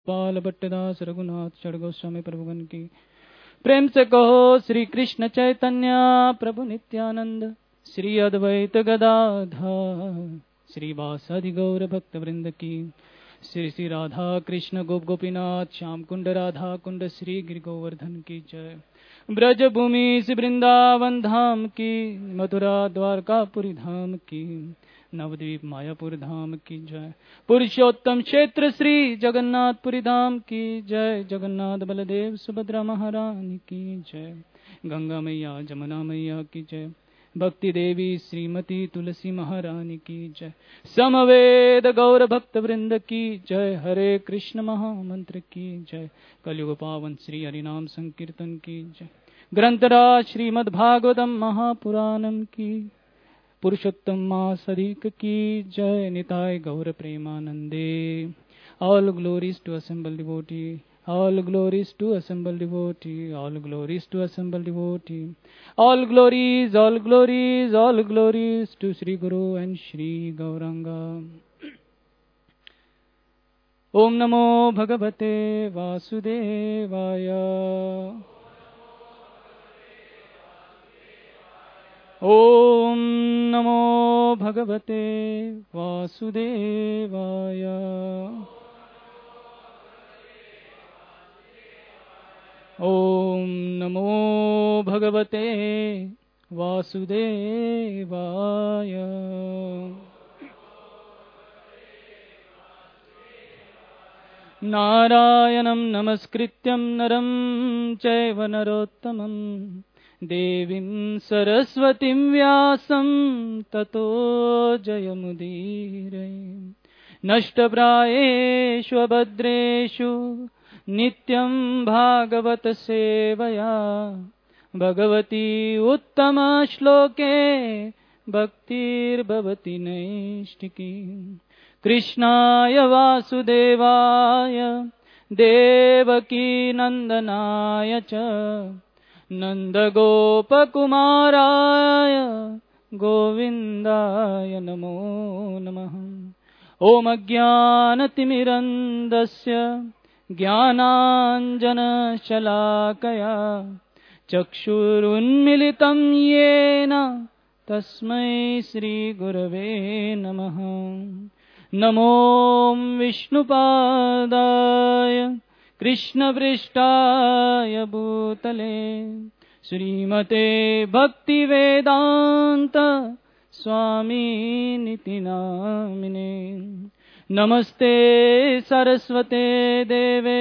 गोपाल भट्टदास रघुनाथ षड गोस्वामी प्रभुगण की। प्रेम से कहो श्री कृष्ण चैतन्य प्रभु नित्यानंद, श्री अद्वैत गदाधर श्रीवासादि गौर भक्त वृंद की। श्री श्री राधा कृष्ण गोप गोपीनाथ श्याम कुंड राधा कुंड श्री गिरि गोवर्धन की जय। ब्रज भूमि से वृंदावन धाम की, मथुरा द्वारकापुरी धाम की, नवद्वीप मायापुर धाम की जय। पुरुषोत्तम क्षेत्र श्री जगन्नाथपुरी धाम की जय। जगन्नाथ बलदेव सुभद्रा महारानी की जय। गंगा मैया जमुना मैया की जय। भक्ति देवी श्रीमती तुलसी महारानी की जय। समवेद गौर भक्त वृंद की जय। हरे कृष्ण महामंत्र की जय। कलयुग पावन श्री हरिनाम संकीर्तन की जय। ग्रंथराज श्रीमद् भागवतम महापुराणम की। पुरुषोत्तम मास अधिक की जय। निताय गौर प्रेमानंदे। All glories to assemble devotee, all glories to assemble devotee, all glories to assemble devotee, all glories, all glories, all glories to Sri Guru and Sri Gauranga. Om Namo Bhagavate Vasudevaya. Om Namo Bhagavate Vasudevaya. ओम नमो भगवते वासुदेवाय। नारायणं नमस्कृत्यं नरं चैव नरोत्तमं, देवीं सरस्वतीं व्यासं ततो जयमुदीरये। नष्टप्रायेषु भद्रेषु नित्यं भागवत सेवया, भगवती उत्तम श्लोके भक्तिर्भवति नैष्टिकी। कृष्णाय वासुदेवाय देवकी नंदनाय च, नंदगोपकुमाराय गोविन्दाय नमो नमः। ओम अज्ञानतिमिरन्दस्य ज्ञानाञ्जनशलाकया चक्षुरुन्मिलितं येन तस्मै श्रीगुरवे नमः। नमो विष्णुपादाय कृष्णपृष्ठाय भूतले, श्रीमते भक्तिवेदान्त स्वामिनिति नामिने। नमस्ते सरस्वते देवे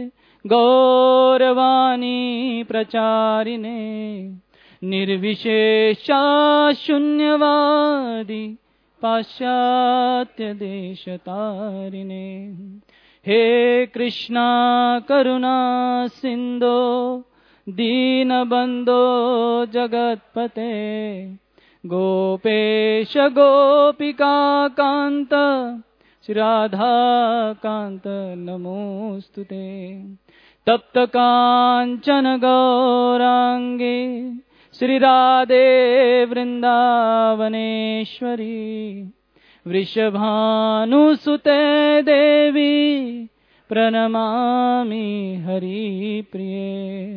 गौरवाणी प्रचारिणे, निर्विशेषा शून्यवादी पाश्चात्य देशतारिणे। हे कृष्णा करुणा सिंधो दीनबंधो जगत्पते, गोपेश गोपिका कांत राधा कांत नमोस्तुते। तप्त कांचन गौरांगे श्री राधे वृंदावनेश्वरी, वृषभानुसुते देवी प्रणमामि हरिप्रिये।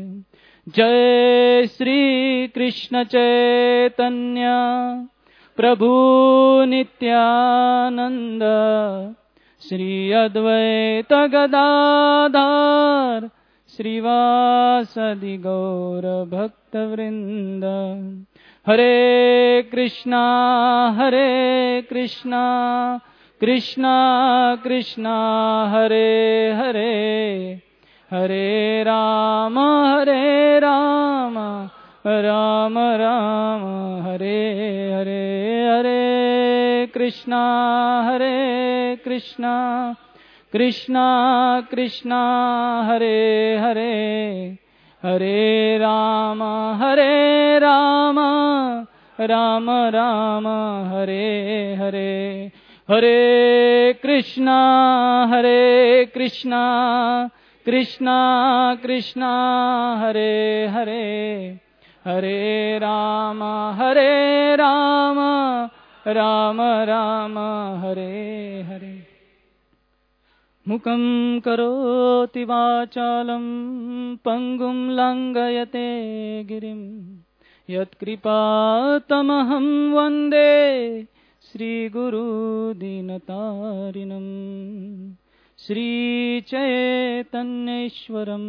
जय श्री कृष्ण चैतन्य प्रभु नित्यानंद, श्री अद्वैत गदाधर श्रीवासदि गौर भक्तवृंद। हरे कृष्णा कृष्णा कृष्णा हरे हरे, हरे राम राम राम हरे हरे। हरे कृष्णा कृष्णा कृष्णा हरे हरे, हरे राम राम हरे हरे। हरे कृष्णा कृष्णा कृष्णा हरे हरे, हरे राम राम राम हरे हरे। मुखं करोति वाचालं पङ्गुं लङ्घयते गिरिं यत्कृपातमहं वन्दे श्रीगुरुदीनतारिणं श्रीचैतन्येश्वरं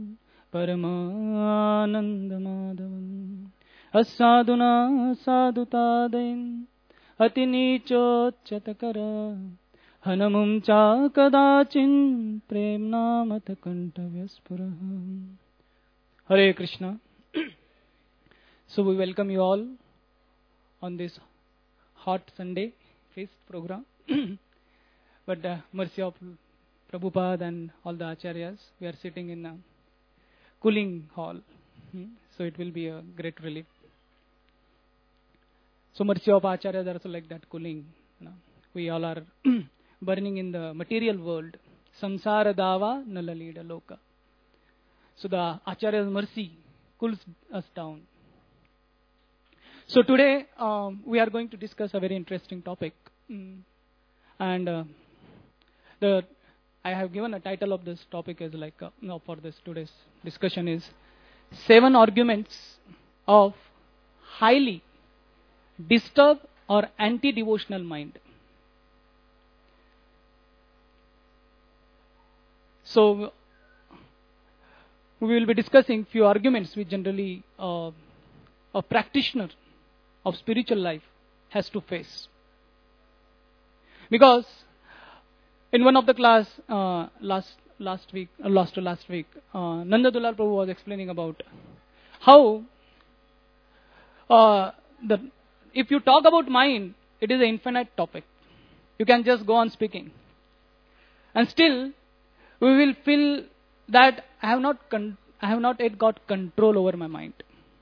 परमानन्दमाधवम् अस्साधुना साधुतादयन् अतिनीचोच्चतकर हनमुं च कदाचिन् प्रेम्नामथ कण्ठव्यस्फुरः. Hare Krishna. So we welcome you all on this hot Sunday feast program. But the mercy of Prabhupada and all the acharyas, we are sitting in a cooling hall. So it will be a great relief. So mercy of acharyas are also like that, cooling. We all are burning in the material world. Samsara dava nalalida loka. So the acharya's mercy cools us down. So today we are going to discuss a very interesting topic. And I have given a title of this topic as like, for this today's discussion is 7 arguments of highly disturbed or anti-devotional mind. So we will be discussing few arguments which generally a practitioner of spiritual life has to face. Because in one of the class last week, Nanda Dulal Prabhu was explaining about how if you talk about mind, it is an infinite topic. You can just go on speaking, and still we will feel that I have not yet got control over my mind.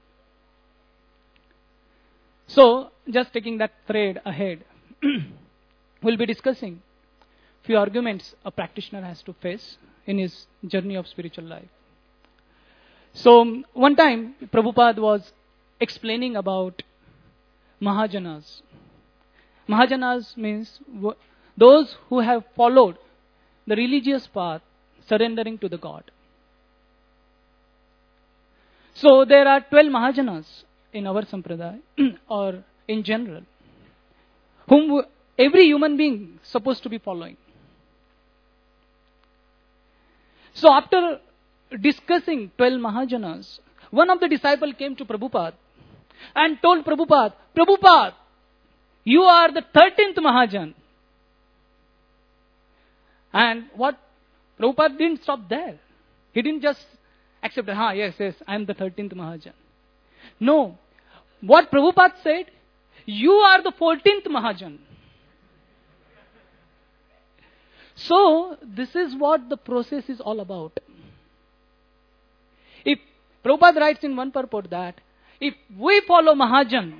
So, just taking that thread ahead, we'll be discussing few arguments a practitioner has to face in his journey of spiritual life. So, one time Prabhupada was explaining about Mahajanas. Mahajanas means those who have followed the religious path, surrendering to the God. So there are 12 Mahajanas in our Sampradaya or in general, whom every human being is supposed to be following. So after discussing 12 Mahajanas, one of the disciples came to Prabhupada and told Prabhupada, you are the 13th Mahajan. And what Prabhupada didn't stop there. He didn't just accept, yes, I am the 13th Mahajan. No. What Prabhupada said, you are the 14th Mahajan. So, this is what the process is all about. If Prabhupada writes in one purport that, if we follow Mahajan,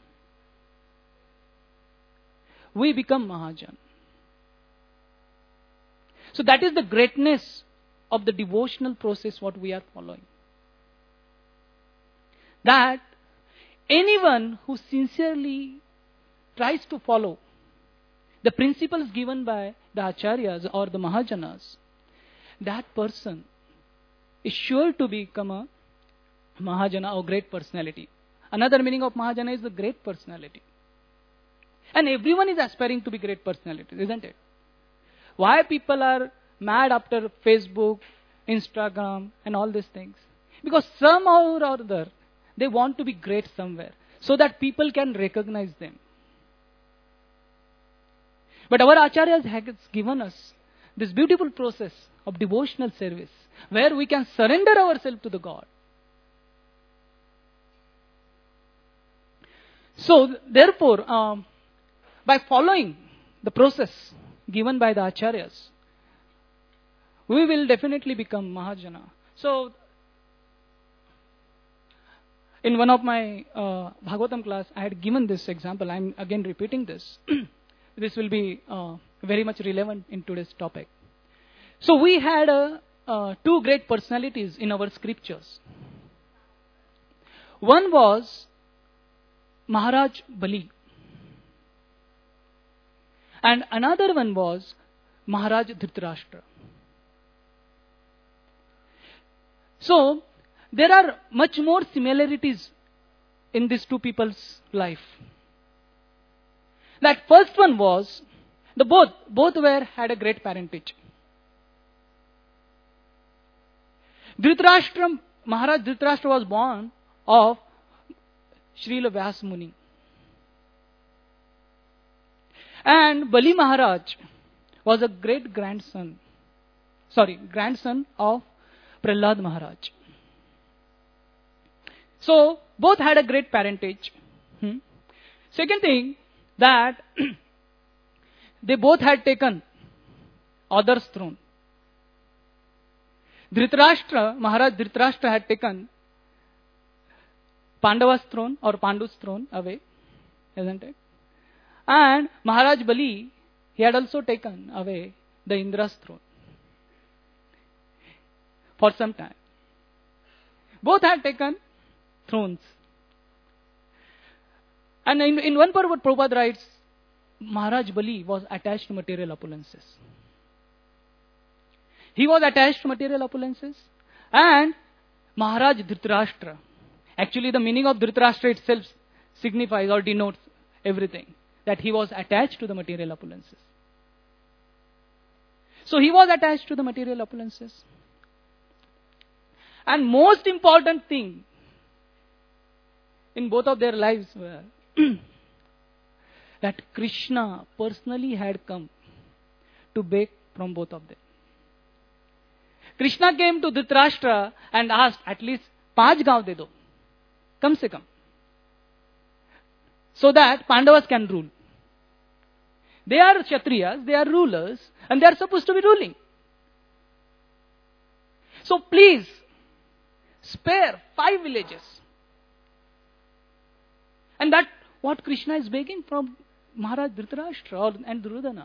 we become Mahajan. So that is the greatness of the devotional process what we are following. That anyone who sincerely tries to follow the principles given by the acharyas or the Mahajanas, that person is sure to become a Mahajana or great personality. Another meaning of Mahajana is the great personality. And everyone is aspiring to be great personalities, isn't it? Why people are mad after Facebook, Instagram and all these things? Because somehow or other, they want to be great somewhere so that people can recognize them. But our acharyas has given us this beautiful process of devotional service where we can surrender ourselves to the God. So, therefore, by following the process given by the acharyas, we will definitely become Mahajana. So, in one of my Bhagavatam class, I had given this example. I am again repeating this. This will be very much relevant in today's topic. So, we had 2 great personalities in our scriptures. One was Maharaj Bali. And another one was Maharaj Dhritarashtra. So, there are much more similarities in these two people's life. That first one was, both had a great parentage. Dhritarashtra, Maharaj Dhritarashtra was born of Srila Vyas Muni. And Bali Maharaj was a grandson of Prahlad Maharaj. So, both had a great parentage. Second thing, that they both had taken others' throne. Maharaj Dhritarashtra had taken Pandava's throne or Pandu's throne away, isn't it? And Maharaj Bali, he had also taken away the Indra's throne for some time. Both had taken thrones. And in one part what Prabhupada writes, Maharaj Bali was attached to material opulences. He was attached to material opulences. And Maharaj Dhritarashtra, actually the meaning of Dhritarashtra itself signifies or denotes everything, that he was attached to the material opulences. So he was attached to the material opulences. And most important thing in both of their lives were that Krishna personally had come to beg from both of them. Krishna came to Dhritarashtra and asked, at least 5 gaon de do, kam se kam, so that Pandavas can rule. They are Kshatriyas, they are rulers, and they are supposed to be ruling. So please, spare 5 villages. And that what Krishna is begging from Maharaj Dhritarashtra and Duryodhana.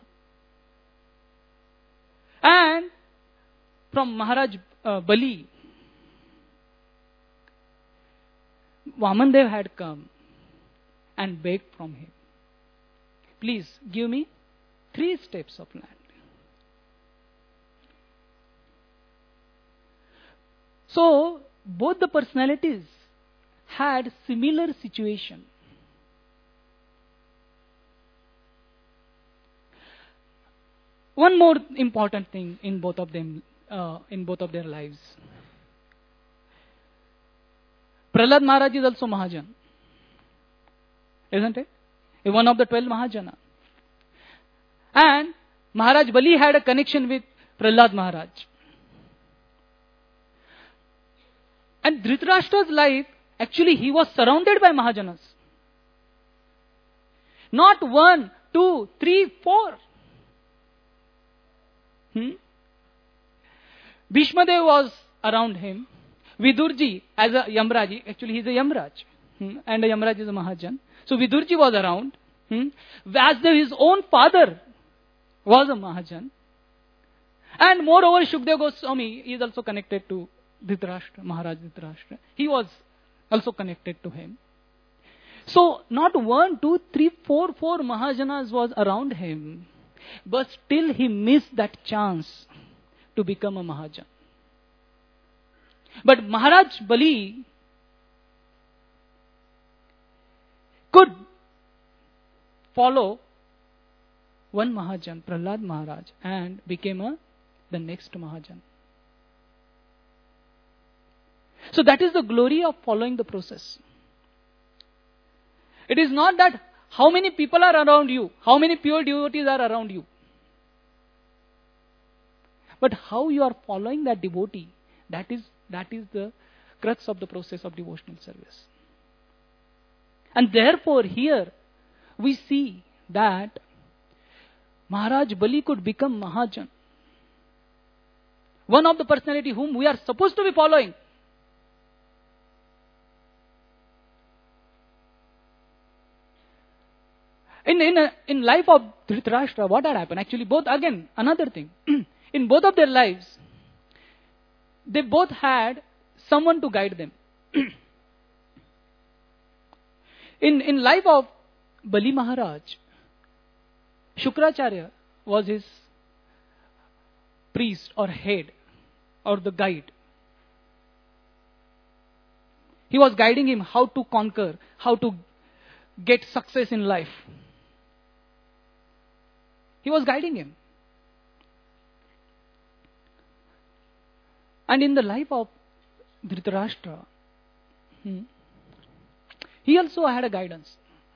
And from Maharaj Bali, Vamandev had come and begged from him, please give me 3 steps of land. So, both the personalities had similar situation. One more important thing in both of them, in both of their lives. Prahlad Maharaj is also Mahajan, isn't it? One of the 12 Mahajana. And Maharaj Bali had a connection with Prahlad Maharaj. And Dhritarashtra's life, actually he was surrounded by Mahajanas. Not 1, 2, 3, 4. Bhishmadev was around him. Vidurji as a Yamraji, actually he is a Yamraj. And a Yamraj is a Mahajan. So Vidurji was around. Vyasdev, his own father, was a Mahajan. And moreover, Shukdev Goswami is also connected to Dhritarashtra, Maharaj Dhritarashtra. He was also connected to him. So not 1, 2, 3, 4 Mahajanas was around him. But still he missed that chance to become a Mahajan. But Maharaj Bali could follow one Mahajan, Prahlad Maharaj, and became the next Mahajan. So that is the glory of following the process. It is not that how many people are around you, how many pure devotees are around you, but how you are following that devotee, that is the crux of the process of devotional service. And therefore here we see that Maharaj Bali could become Mahajan. One of the personality whom we are supposed to be following. In life of Dhritarashtra, what had happened? Actually, both, again, another thing. In both of their lives, they both had someone to guide them. In life of Bali Maharaj, Shukracharya was his priest or head or the guide. He was guiding him how to conquer, how to get success in life. He was guiding him. And in the life of Dhritarashtra, he also had a guidance.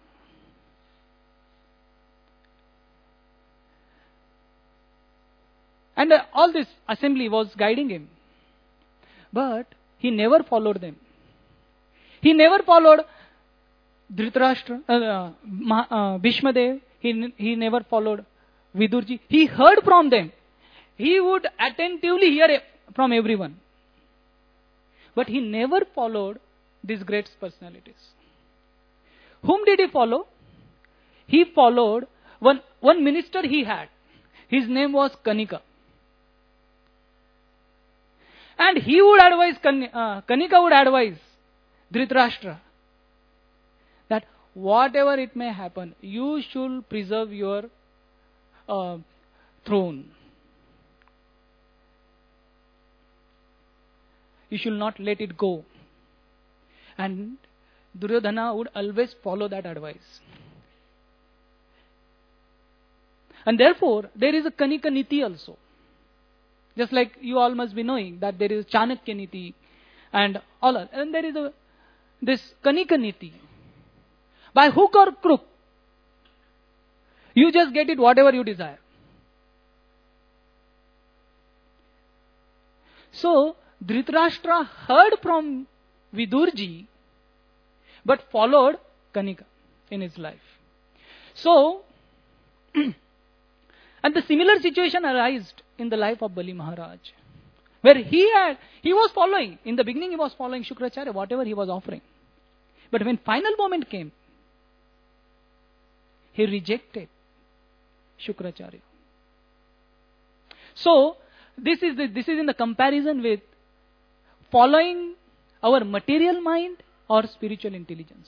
And all this assembly was guiding him. But he never followed them. He never followed Dhritarashtra, Bhishma Dev. He never followed Vidurji. He heard from them. He would attentively hear from everyone. But he never followed these great personalities. Whom did he follow? He followed one minister he had. His name was Kanika. And he would advise, Kanika would advise Dhritarashtra that whatever it may happen, you should preserve your throne. You should not let it go. And Duryodhana would always follow that advice. And therefore, there is a Kanika Niti also. Just like you all must be knowing that there is Chanakya Niti and all. And there is this Kanika Niti. By hook or crook, you just get it whatever you desire. So, Dhritarashtra heard from Vidurji, but followed Kanika in his life. So, and the similar situation arose in the life of Bali Maharaj, where he was following, in the beginning he was following Shukracharya, whatever he was offering. But when final moment came, he rejected Shukracharya. So, this is in the comparison with following our material mind or spiritual intelligence.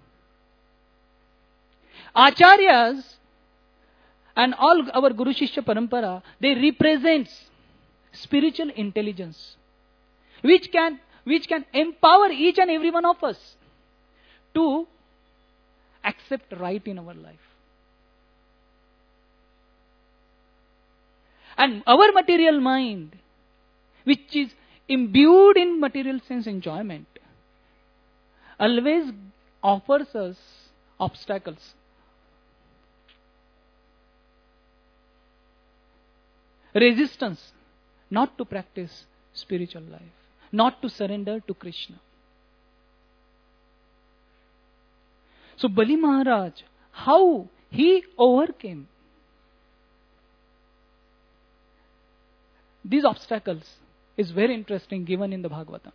Acharyas and all our Guru Shishya Parampara, they represent spiritual intelligence, which can empower each and every one of us to accept right in our life. And our material mind, which is imbued in material sense enjoyment, always offers us obstacles. Resistance, not to practice spiritual life, not to surrender to Krishna. So Bali Maharaj, how he overcame these obstacles is very interesting, given in the Bhagavatam.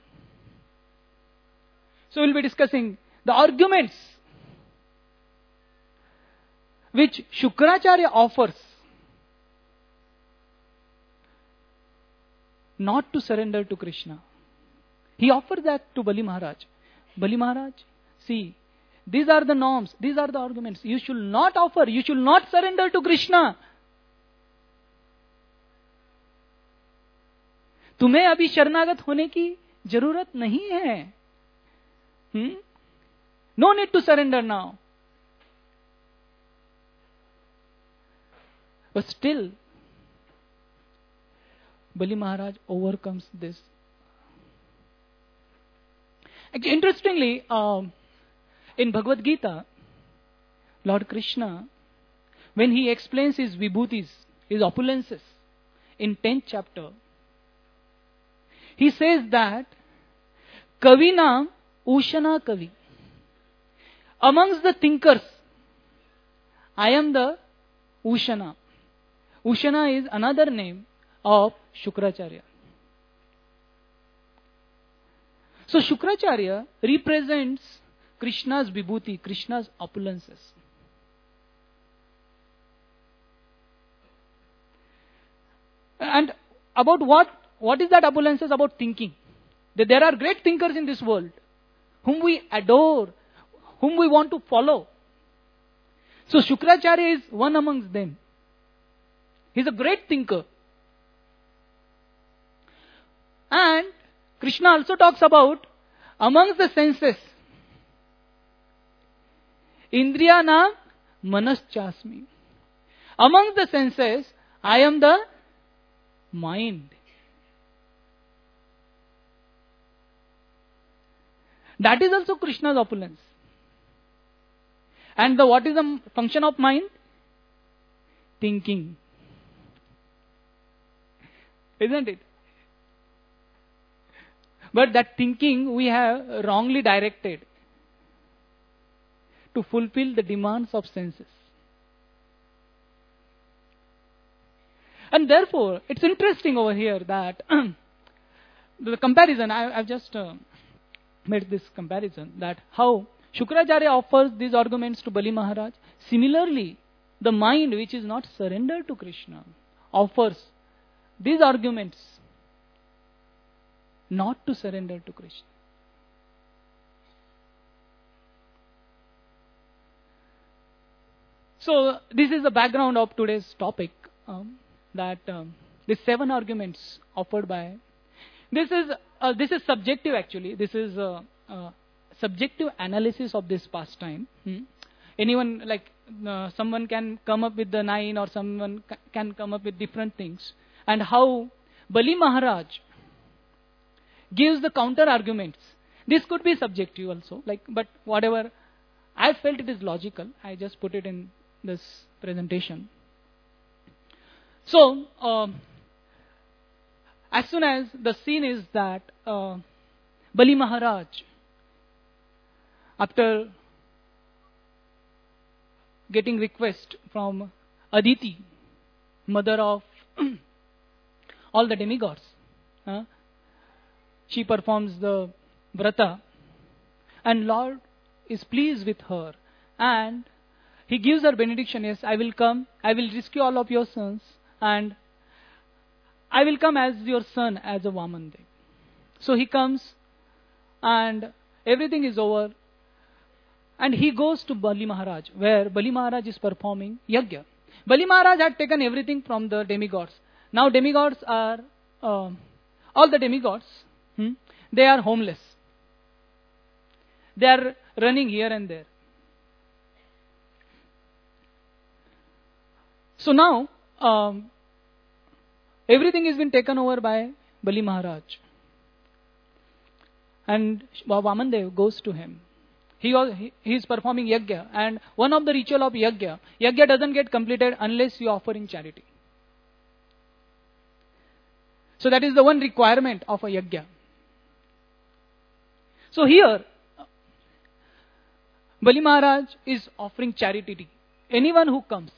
So we'll be discussing the arguments which Shukracharya offers not to surrender to Krishna. He offers that to Bali Maharaj. Bali Maharaj, see, these are the norms, these are the arguments. You should not offer, you should not surrender to Krishna. तुम्हें अभी शरणागत होने की जरूरत नहीं है. No need to surrender now. But still, Bali Maharaj overcomes this. Actually, interestingly, in Bhagavad Gita, Lord Krishna, when he explains his vibhutis, his opulences, in 10th chapter, he says that Kavina Ushana Kavi. Amongst the thinkers, I am the Ushana. Ushana is another name of Shukracharya. So Shukracharya represents Krishna's vibhuti, Krishna's opulences. And about what is that opulences? About thinking. That there are great thinkers in this world whom we adore, whom we want to follow. So Shukracharya is one amongst them. He is a great thinker. Krishna also talks about amongst the senses. Indriyana manaschasmi. Amongst the senses, I am the mind. That is also Krishna's opulence. And what is the function of mind? Thinking. Isn't it? But that thinking we have wrongly directed to fulfill the demands of senses. And therefore, it's interesting over here that the comparison, I've just made this comparison, that how Shukracharya offers these arguments to Bali Maharaj. Similarly, the mind which is not surrendered to Krishna offers these arguments not to surrender to Krishna. So, this is the background of today's topic, that these 7 arguments offered by... This is subjective actually. This is subjective analysis of this pastime. Anyone, someone can come up with the 9 or someone can come up with different things. And how Bali Maharaj gives the counter arguments. This could be subjective also, but whatever, I felt it is logical. I just put it in this presentation. So, as soon as the scene is that Bali Maharaj, after getting request from Aditi, mother of all the demigods, she performs the vrata, and Lord is pleased with her, and He gives her benediction. Yes, I will come, I will rescue all of your sons, and I will come as your son, as a Vamandev. So he comes, and everything is over, and he goes to Bali Maharaj, where Bali Maharaj is performing yajna. Bali Maharaj had taken everything from the demigods. Now demigods are, all the demigods, they are homeless. They are running here and there. So now, everything has been taken over by Bali Maharaj. And Vamandev goes to him. He is performing yajna. And one of the ritual of yajna doesn't get completed unless you offer in charity. So that is the one requirement of a yajna. So here, Bali Maharaj is offering charity. Anyone who comes.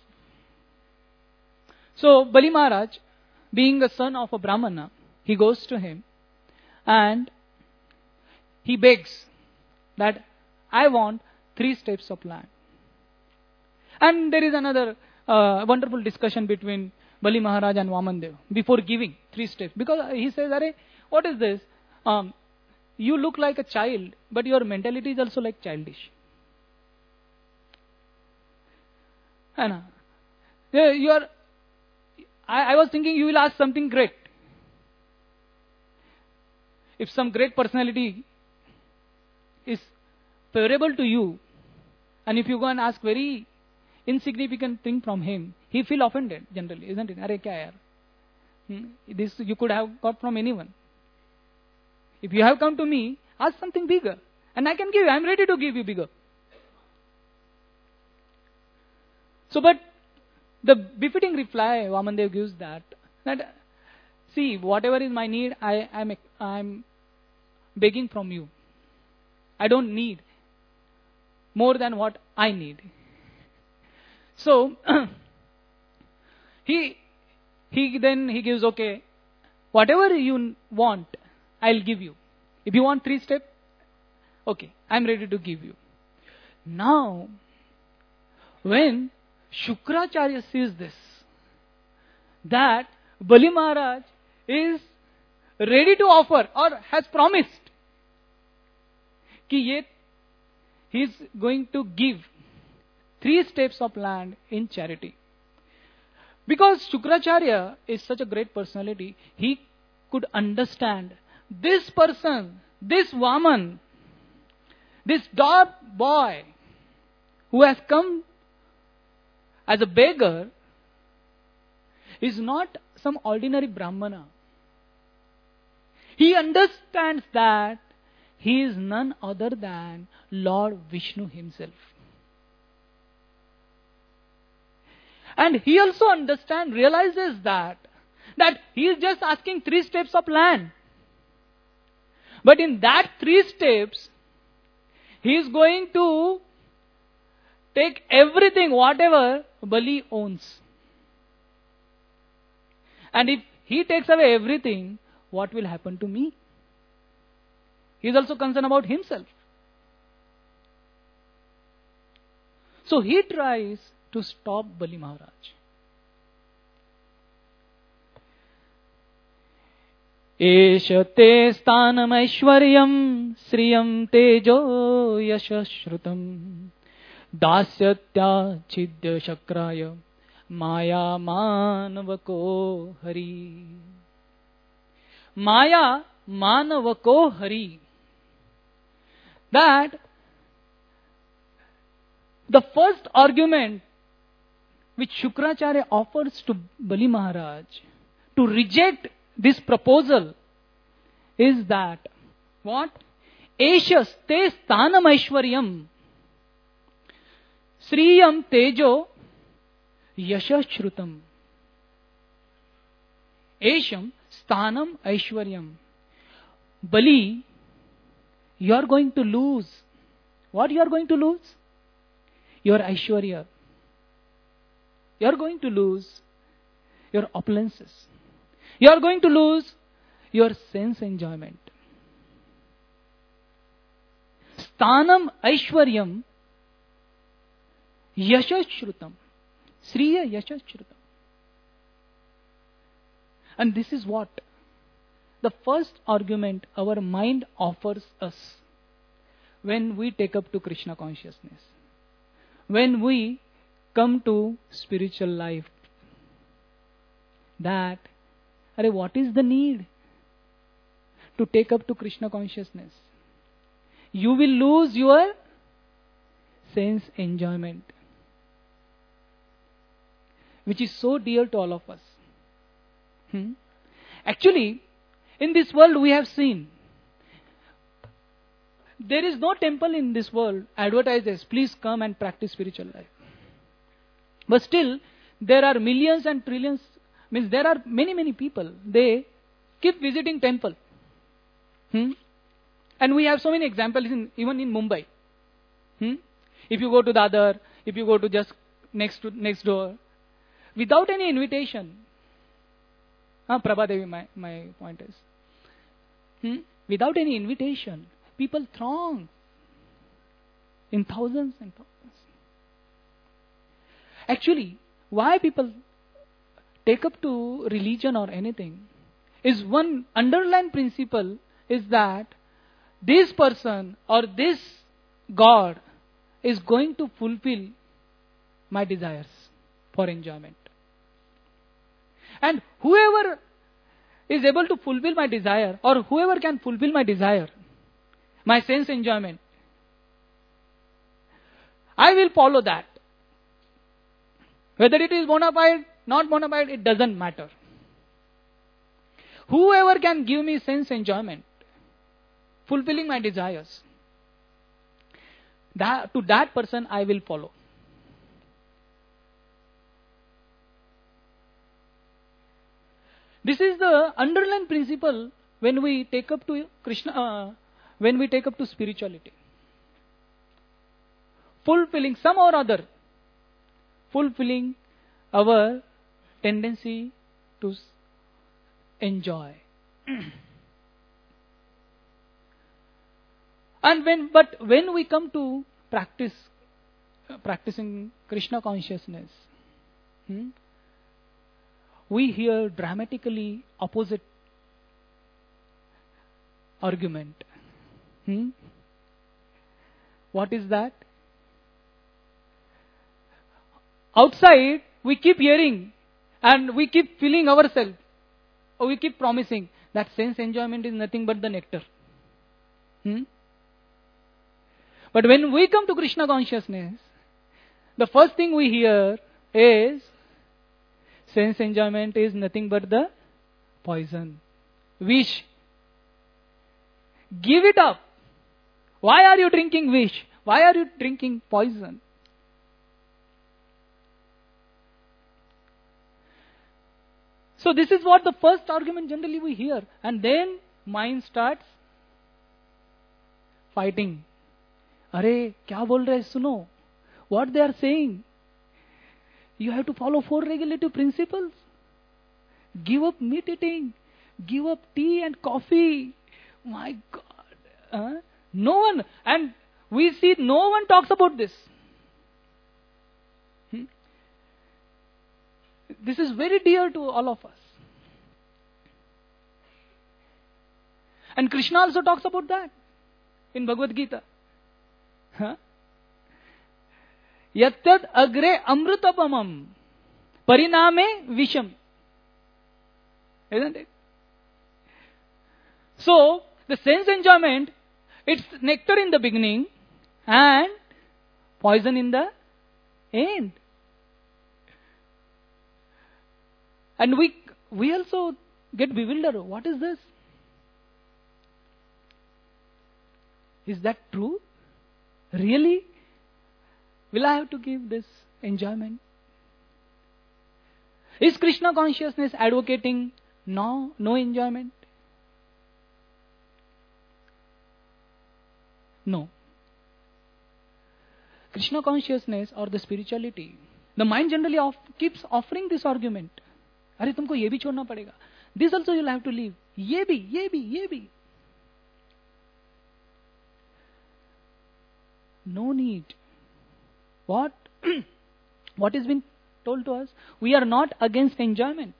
So Bali Maharaj, being the son of a Brahmana, he goes to him and he begs that I want 3 steps of land. And there is another wonderful discussion between Bali Maharaj and Vamandev before giving 3 steps. Because he says, Arey, what is this? You look like a child, but your mentality is also like childish. And I was thinking you will ask something great. If some great personality is favorable to you, and if you go and ask very insignificant thing from him, he feel offended generally, isn't it? Arey kya yaar? This you could have got from anyone. If you have come to me, ask something bigger, and I can give you. I am ready to give you bigger. So, but the befitting reply Vamandev gives that see, whatever is my need, I am begging from you. I don't need more than what I need. So he gives, okay, whatever you want, I'll give you. If you want 3 steps, okay, I'm ready to give you. Now, when Shukracharya sees this, that Bali Maharaj is ready to offer or has promised कि he is going to give 3 steps of land in charity. Because Shukracharya is such a great personality, he could understand this person, this woman, this dog boy who has come as a beggar is not some ordinary Brahmana. He understands that he is none other than Lord Vishnu himself. And he also realizes that he is just asking 3 steps of land. But in that 3 steps, he is going to take everything, whatever Bali owns. And if he takes away everything, what will happen to me? He is also concerned about himself. So he tries to stop Bali Maharaj. Esha te sthanam aishwaryam sriyam tejo yashashrutam dasyatya chidya shakraya maya manavako hari. Maya manavako hari. That the first argument which Shukracharya offers to Bali Maharaj to reject this proposal is that what? Eshas te sthanam aishwaryam sriyam tejo yashashrutam. Esham sthanam aishwaryam. Bali, you are going to lose. What you are going to lose? Your aishwarya. You are going to lose your opulences. You are going to lose your sense enjoyment. Sthanam aishwaryam yashashrutam. Sriya yashashrutam. And this is what the first argument our mind offers us when we take up to Krishna consciousness. When we come to spiritual life, that what is the need to take up to Krishna consciousness? You will lose your sense enjoyment, which is so dear to all of us. Actually, in this world we have seen, there is no temple in this world advertises, please come and practice spiritual life. But still, there are millions and trillions, means there are many people, they keep visiting temple. And we have so many examples even in Mumbai. If you go to Dadar, if you go to just next door, without any invitation, Prabhadevi, my point is, without any invitation, people throng in thousands and thousands. Actually, why people take up to religion or anything is one underlying principle is that this person or this God is going to fulfill my desires for enjoyment. And whoever is able to fulfill my desire, or whoever can fulfill my desire, my sense enjoyment, I will follow that. Whether it is bona fide, not bona fide, it doesn't matter. Whoever can give me sense enjoyment, fulfilling my desires, to that person I will follow. This is the underlying principle when we take up to Krishna, when we take up to spirituality. Fulfilling some or other, fulfilling our tendency to enjoy. And when we come to practicing Krishna consciousness, we hear dramatically opposite argument. What is that? Outside, we keep hearing and we keep feeling ourselves, or we keep promising that sense enjoyment is nothing but the nectar. But when we come to Krishna consciousness, the first thing we hear is sense enjoyment is nothing but the poison. Wish. Give it up. Why are you drinking wish? Why are you drinking poison? So this is what the first argument generally we hear. And then mind starts fighting. Arey, kya bol rahe suno? What they are saying? You have to follow 4 regulative principles. Give up meat eating. Give up tea and coffee. My God. No one, and we see no one talks about this. This is very dear to all of us. And Krishna also talks about that in Bhagavad Gita. Yatyat agre amrutapamam pariname visham. Isn't it? So, the sense enjoyment, it's nectar in the beginning and poison in the end. And we also get bewildered. What is this? Is that true? Really? Will I have to give this enjoyment? Is Krishna consciousness advocating no enjoyment? No. Krishna consciousness or the spirituality, the mind generally keeps offering this argument. अरे तुमको ये भी छोड़ना पड़ेगा. This also you'll have to leave. ये भी. No need. What is being told to us? We are not against enjoyment.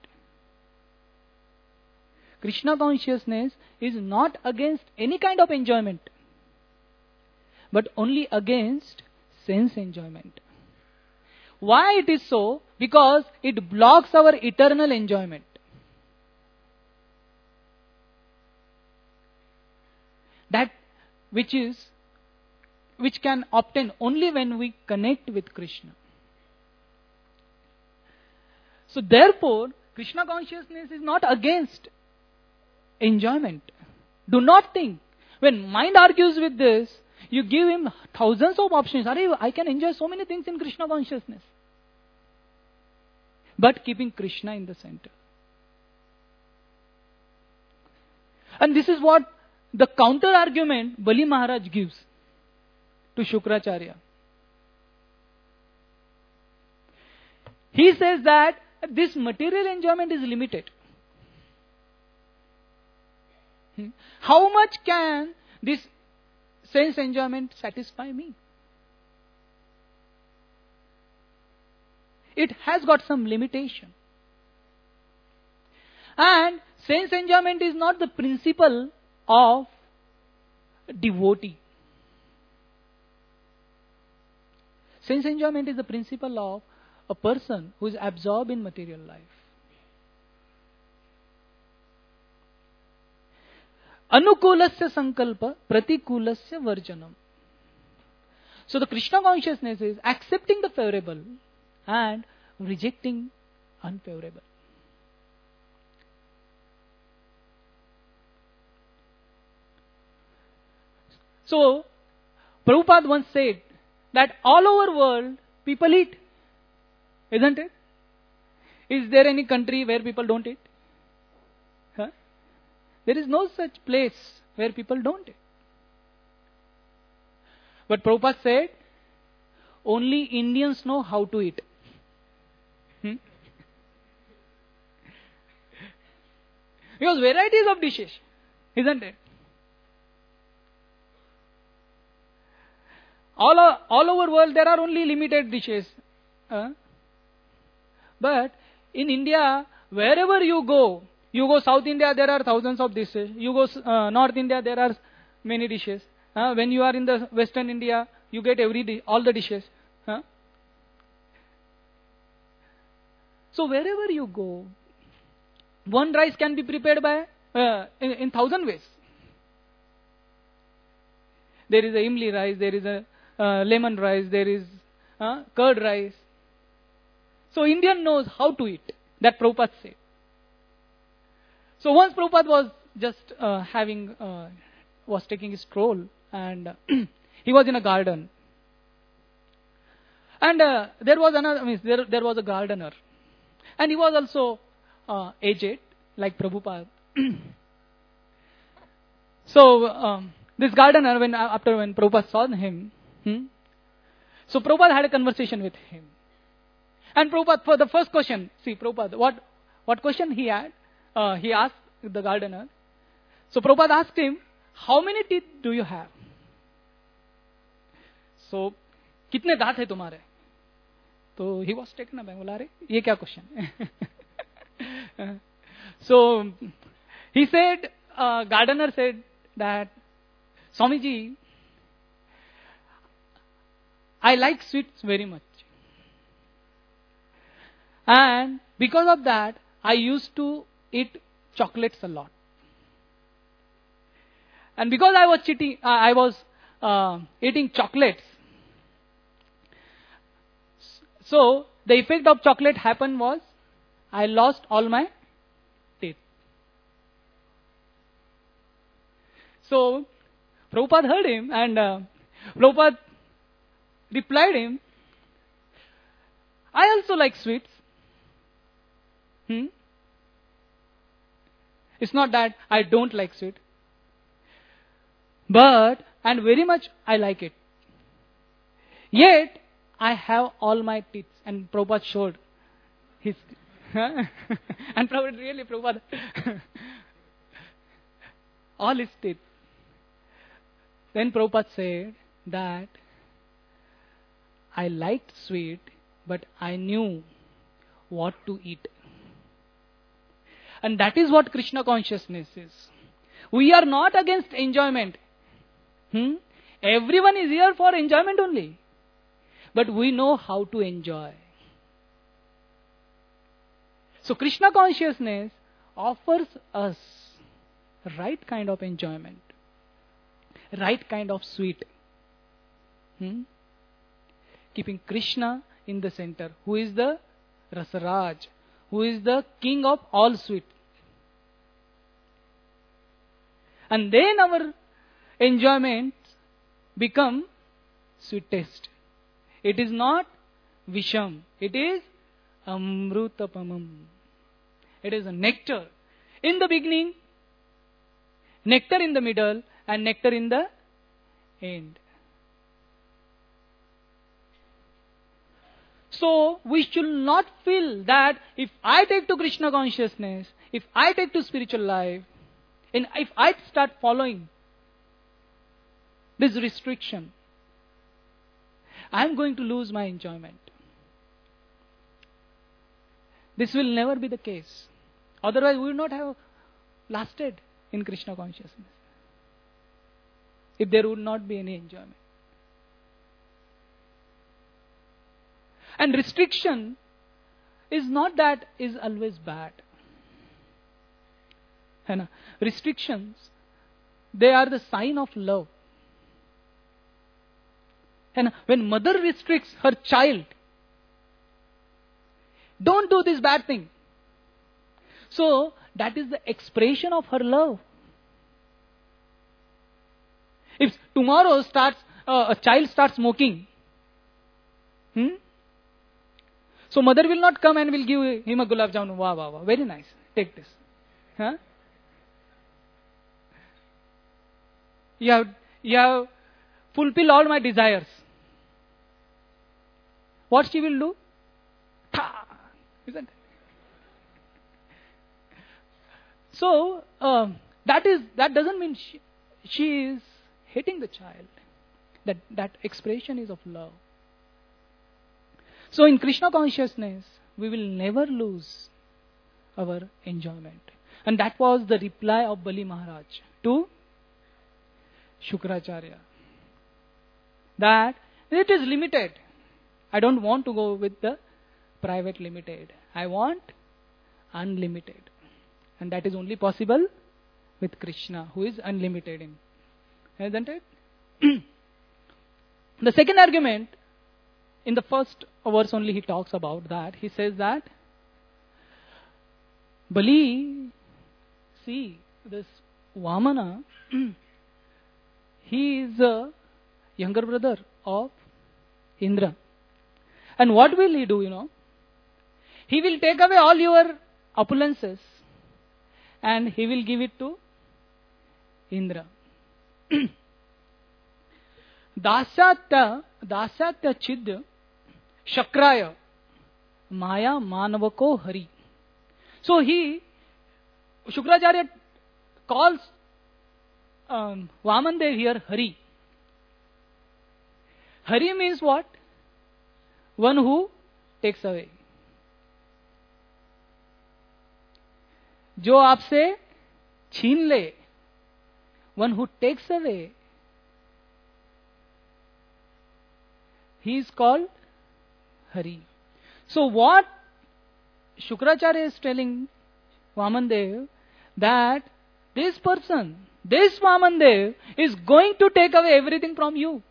Krishna consciousness is not against any kind of enjoyment, but only against sense enjoyment. Why it is so? Because it blocks our eternal enjoyment. That which can obtain only when we connect with Krishna. So therefore, Krishna consciousness is not against enjoyment. Do not think, when mind argues with this, you give him thousands of options. I can enjoy so many things in Krishna consciousness. But keeping Krishna in the center. And this is what the counter argument Bali Maharaj gives to Shukracharya. He says that this material enjoyment is limited. How much can this sense enjoyment satisfy me? It has got some limitation. And sense enjoyment is not the principle of devotee. Sense enjoyment is the principle of a person who is absorbed in material life. Anukulasya sankalpa pratikulasya varjanam. So the Krishna consciousness is accepting the favorable and rejecting unfavorable. So Prabhupada once said that all over world people eat. Isn't it? Is there any country where people don't eat? There is no such place where people don't eat. But Prabhupada said, only Indians know how to eat. Because varieties of dishes, isn't it? All over world there are only limited dishes. But in India, wherever you go South India, there are thousands of dishes. You go North India, there are many dishes. When you are in the Western India, you get all the dishes. So wherever you go, one rice can be prepared by in 1,000 ways. There is a imli rice, there is a lemon rice, there is curd rice. So Indian knows how to eat. That Prabhupada said. So once Prabhupada was just was taking a stroll, and he was in a garden. And there was there was a gardener. And he was also aged, like Prabhupada. So this gardener, after when Prabhupada saw him, so Prabhupada had a conversation with him. And Prabhupada, for the first question, see Prabhupada, what question he had? He asked the gardener. So Prabhupada asked him, how many teeth do you have? So, कितने दांत है तुम्हारे? So he was taken aback. बोला अरे ये क्या question है? So he said, gardener said that, Swamiji, I like sweets very much. And because of that, I used to eat chocolates a lot. And because I was eating chocolates, so the effect of chocolate happened was, I lost all my teeth. So Prabhupada heard him, and Prabhupada replied him, I also like sweets. It's not that I don't like sweet. But, and very much I like it. Yet, I have all my teeth. And Prabhupada showed his... and Prabhupada, all his teeth. Then Prabhupada said that, I liked sweet, but I knew what to eat. And that is what Krishna consciousness is. We are not against enjoyment. Everyone is here for enjoyment only. But we know how to enjoy. So Krishna consciousness offers us right kind of enjoyment. Right kind of sweet. Keeping Krishna in the center. Who is the Rasaraj. Who is the king of all sweet. And then our enjoyment become sweetest. It is not Visham. It is Amrutapamam. It is a nectar. In the beginning, nectar in the middle, and nectar in the end. So, we should not feel that if I take to Krishna consciousness, if I take to spiritual life, and if I start following this restriction, I am going to lose my enjoyment. This will never be the case. Otherwise, we would not have lasted in Krishna consciousness. If there would not be any enjoyment. And restriction is not that is always bad. Restrictions, they are the sign of love. And when mother restricts her child, don't do this bad thing. So, that is the expression of her love. If tomorrow a child starts smoking, so mother will not come and will give him a gulab jamun. Wow, wow, wow. Very nice. Take this. You have fulfilled all my desires. What she will do? Isn't it? So, that doesn't mean she is hating the child. That expression is of love. So in Krishna consciousness, we will never lose our enjoyment. And that was the reply of Bali Maharaj to Shukracharya. That it is limited. I don't want to go with the private limited. I want unlimited. And that is only possible with Krishna, who is unlimited in. Isn't it? The second argument, in the first verse only he talks about that. He says that, Bali, see, this Vamana, he is a younger brother of Indra. And what will he do, He will take away all your opulences and he will give it to Indra. Dasyatya chid shakraya maya manavako hari. So Shukracharya calls Vamandev here Hari. Hari means what? One who takes away. जो आपसे छीन ले, one who takes away, he is called Hari. So what Shukracharya is telling Vamandev, that this person, this Vamandev, is going to take away everything from you.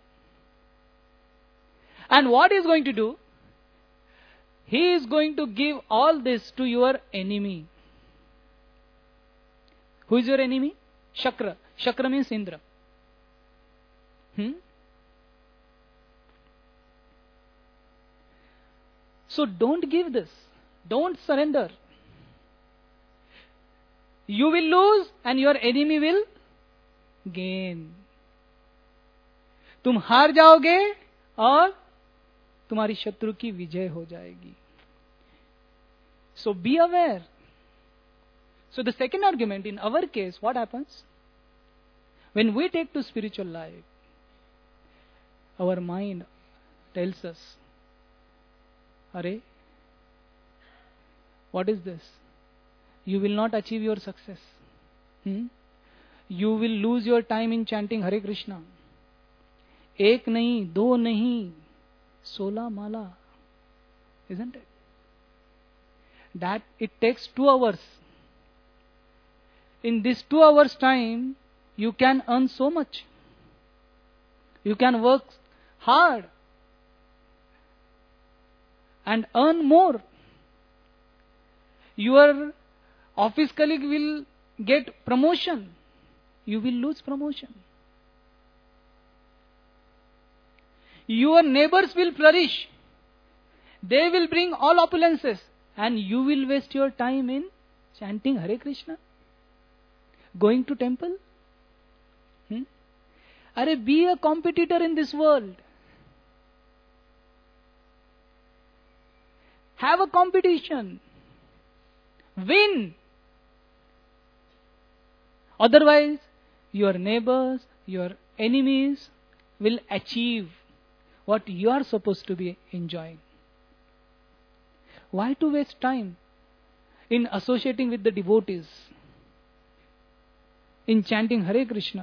And what he is going to do? He is going to give all this to your enemy. Who is your enemy? Shakra. Shakra means Indra. So don't give this. Don't surrender. You will lose and your enemy will gain. तुम हार जाओगे और तुम्हारी शत्रु की विजय हो जाएगी. So be aware. So the second argument, in our case, what happens? When we take to spiritual life, our mind tells us, Arey, what is this? You will not achieve your success. You will lose your time in chanting Hare Krishna. एक नहीं, दो नहीं, 16 mala. Isn't it? That it takes 2 hours. In this 2 hours time, you can earn so much. You can work hard and earn more. Your office colleague will get promotion. You will lose promotion. Your neighbors will flourish. They will bring all opulences. And you will waste your time in chanting Hare Krishna. Going to temple. Be a competitor in this world. Have a competition. Win. Otherwise, your neighbors, your enemies will achieve what you are supposed to be enjoying. Why to waste time in associating with the devotees, in chanting Hare Krishna?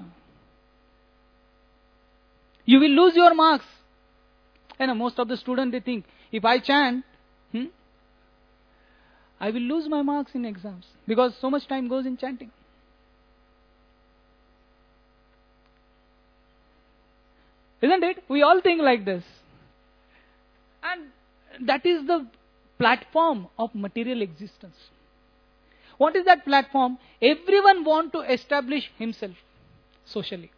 You will lose your marks. And most of the students, they think, if I chant, I will lose my marks in exams because so much time goes in chanting. Isn't it? We all think like this. And that is the platform of material existence. What is that platform? Everyone wants to establish himself socially.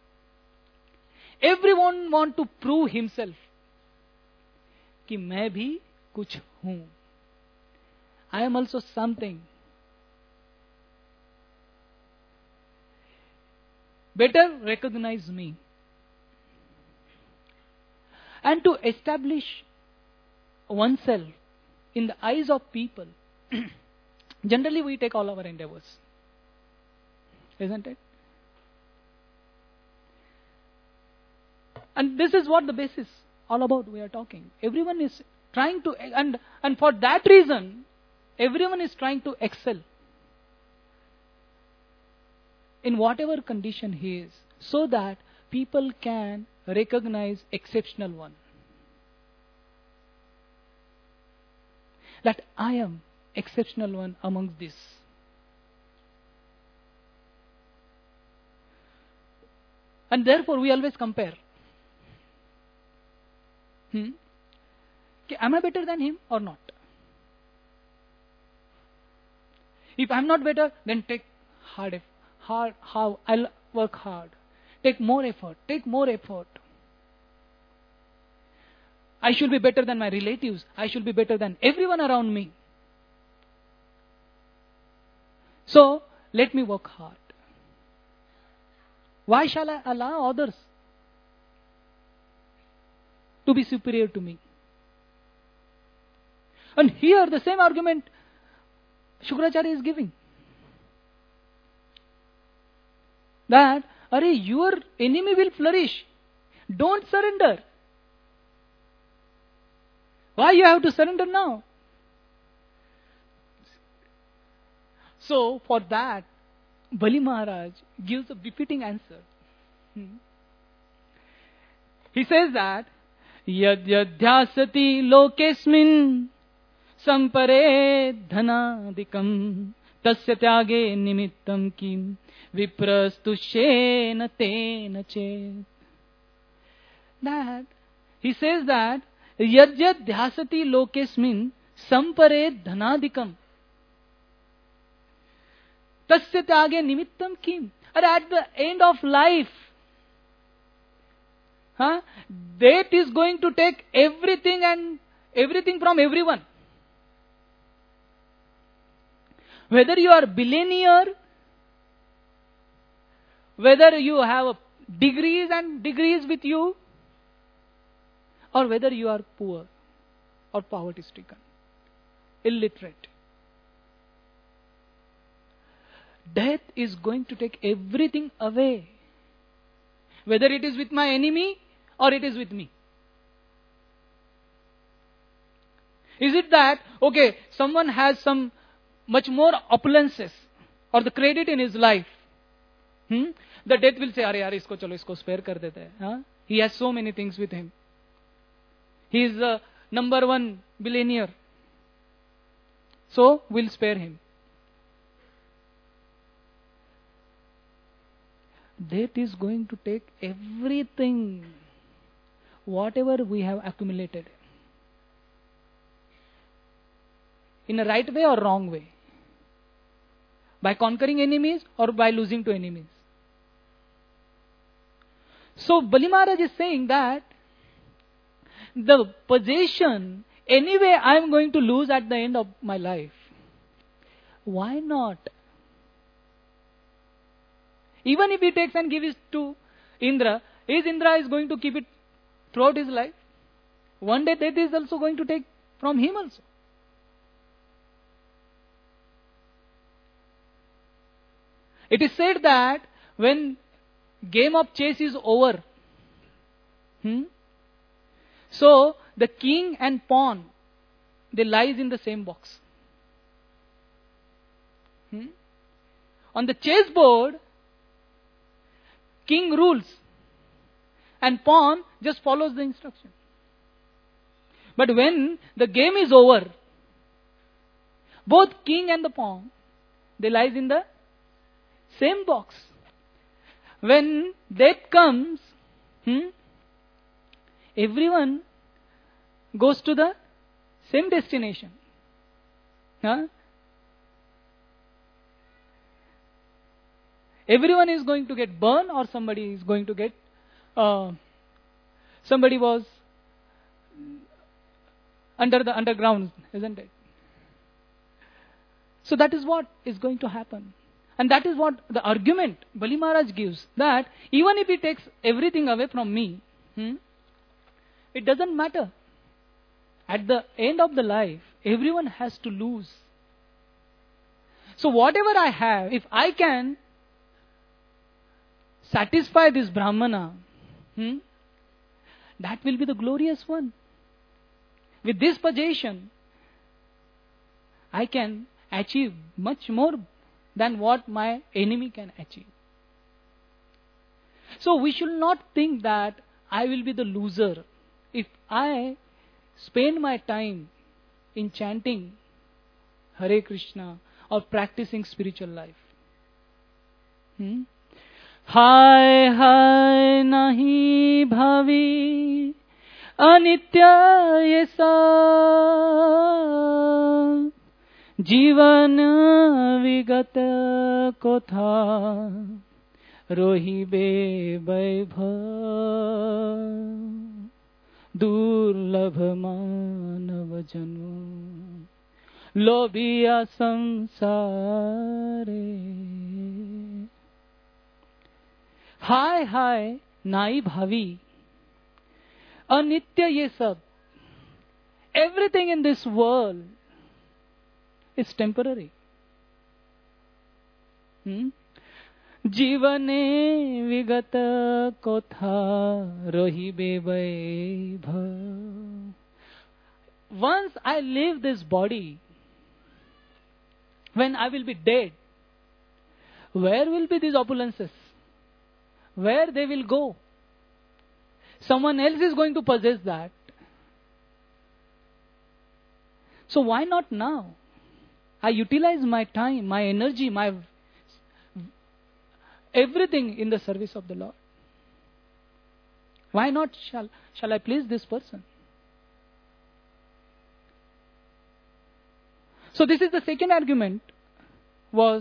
Everyone wants to prove himself कि मैं भी कुछ हूँ. I am also something. Better recognize me. And to establish oneself in the eyes of people, generally we take all our endeavors. Isn't it? And this is what the basis all about we are talking. Everyone is trying to, and for that reason, everyone is trying to excel in whatever condition he is, so that people can recognize exceptional one. That I am exceptional one amongst this. And therefore we always compare. Okay, am I better than him or not? If I'm not better, then take I'll work hard. Take more effort. I should be better than my relatives. I should be better than everyone around me. So, let me work hard. Why shall I allow others to be superior to me? And here the same argument Shukracharya is giving. That, your enemy will flourish. Don't surrender. Why you have to surrender now? So, for that, Bali Maharaj gives a befitting answer. He says that, Yad yadhyasati lokesmin sampare dhanadikam tasya tyage nimittam kim viprastushena tena chet. That, he says that, Yad yadhyasati lokesmin sampare dhanadikam tasya tyage nimittam kim. At the end of life, death is going to take everything from everyone. Whether you are billionaire, whether you have degrees and degrees with you, or whether you are poor or poverty-stricken, illiterate. Death is going to take everything away. Whether it is with my enemy or it is with me. Is it that, someone has some much more opulences or the credit in his life? The death will say, isko spare kar dete hai. He has so many things with him. He is the number one billionaire. So, we'll spare him. Death is going to take everything, whatever we have accumulated. In a right way or wrong way? By conquering enemies or by losing to enemies? So, Bali Maharaj is saying that the possession, anyway I am going to lose at the end of my life. Why not? Even if he takes and gives it to Indra, Indra is going to keep it throughout his life? One day death is also going to take from him also. It is said that when game of chess is over, so the king and pawn, they lies in the same box. On the chessboard, king rules and pawn just follows the instruction. But when the game is over, both king and the pawn, they lies in the same box. When death comes, everyone goes to the same destination. Everyone is going to get burned, or somebody is going to get, somebody was under the underground, isn't it? So that is what is going to happen. And that is what the argument Bali Maharaj gives, that even if he takes everything away from me, it doesn't matter. At the end of the life, everyone has to lose. So whatever I have, if I can satisfy this Brahmana, that will be the glorious one. With this possession, I can achieve much more than what my enemy can achieve. So we should not think that I will be the loser if I spend my time in chanting Hare Krishna or practicing spiritual life. हाय हाय नहीं भावी अनित्य ये सब, जीवन विगत को था रोही बे वैभव, दुर्लभ मानव जन्म लोभिया संसारे। हाय हाय नाई भावी अनित्य ये सब, everything in this world is temporary. जीवने विगत को था रोही बे वैभव. Once I leave this body, when I will be dead, where will be these opulences? Where they will go? Someone else is going to possess that. So why not now? I utilize my time, my energy, my everything in the service of the Lord. Why not shall I please this person? So this is the second argument was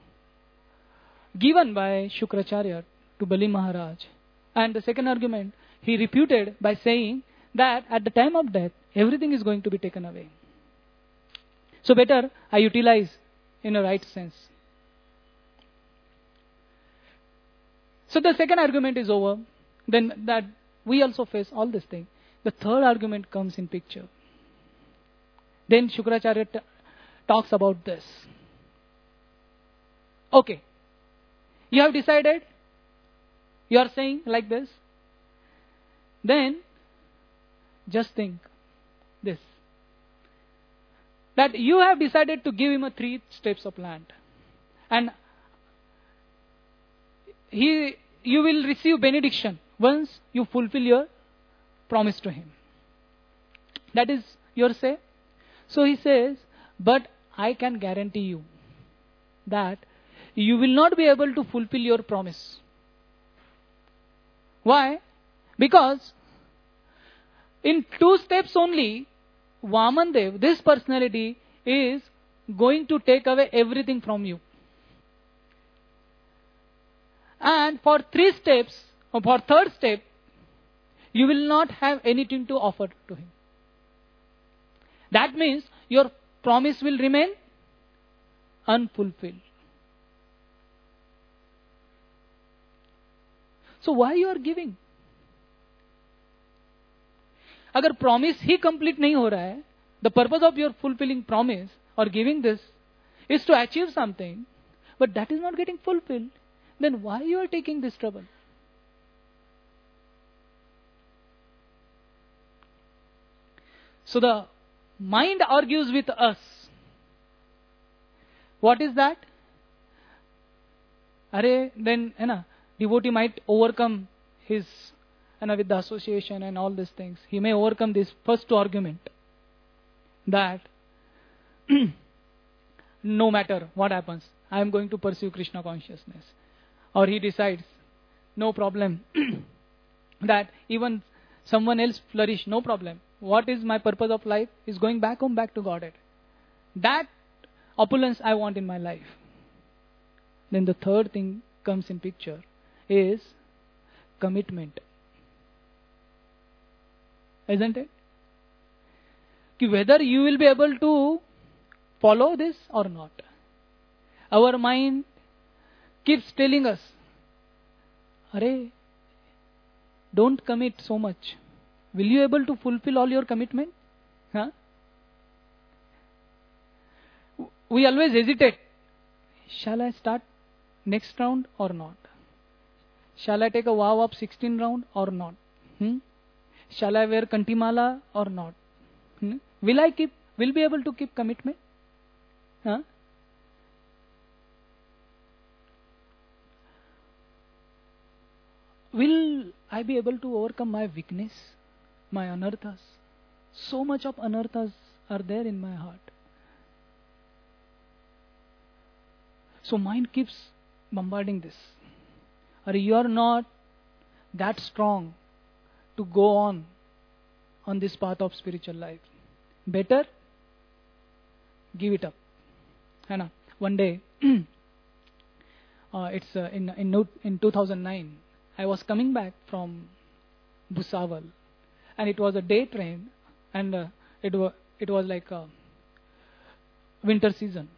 given by Shukracharya to Bali Maharaj. And the second argument he refuted by saying that at the time of death, everything is going to be taken away. So better I utilize in a right sense. So the second argument is over. Then that we also face all this thing. The third argument comes in picture. Then Shukracharya talks about this. Okay. You have decided. You are saying like this. Then just think this. That you have decided to give him a 3 steps of land. And you will receive benediction once you fulfill your promise to him. That is your say. So he says, but I can guarantee you that you will not be able to fulfill your promise. Why? Because in 2 steps only, Vamandev, this personality, is going to take away everything from you. And for 3 steps, or for 3rd step, you will not have anything to offer to him. That means your promise will remain unfulfilled. So why you are giving? अगर promise ही complete नहीं हो रहा है, the purpose of your fulfilling promise or giving this is to achieve something, but that is not getting fulfilled, then why you are taking this trouble? So the mind argues with us. What is that? Then devotee might overcome his with the association and all these things. He may overcome this first argument that no matter what happens, I am going to pursue Krishna consciousness. Or he decides, no problem, that even someone else flourish, no problem. What is my purpose of life? Is going back home, back to Godhead. That opulence I want in my life. Then the third thing comes in picture is commitment. Isn't it? Whether you will be able to follow this or not. Our mind keeps telling us, don't commit so much. Will you able to fulfill all your commitment? Huh? We always hesitate. Shall I start next round or not? Shall I take a vow of 16 round or not? Shall I wear Kantimala or not? Will be able to keep commitment? Huh? Will I be able to overcome my weakness, my anarthas? So much of anarthas are there in my heart. So mind keeps bombarding this. or you are not that strong to go on this path of spiritual life. Better give it up. है ना? One day, it's in 2009. I was coming back from Bhusawal, and it was a day train, and it was like a winter season,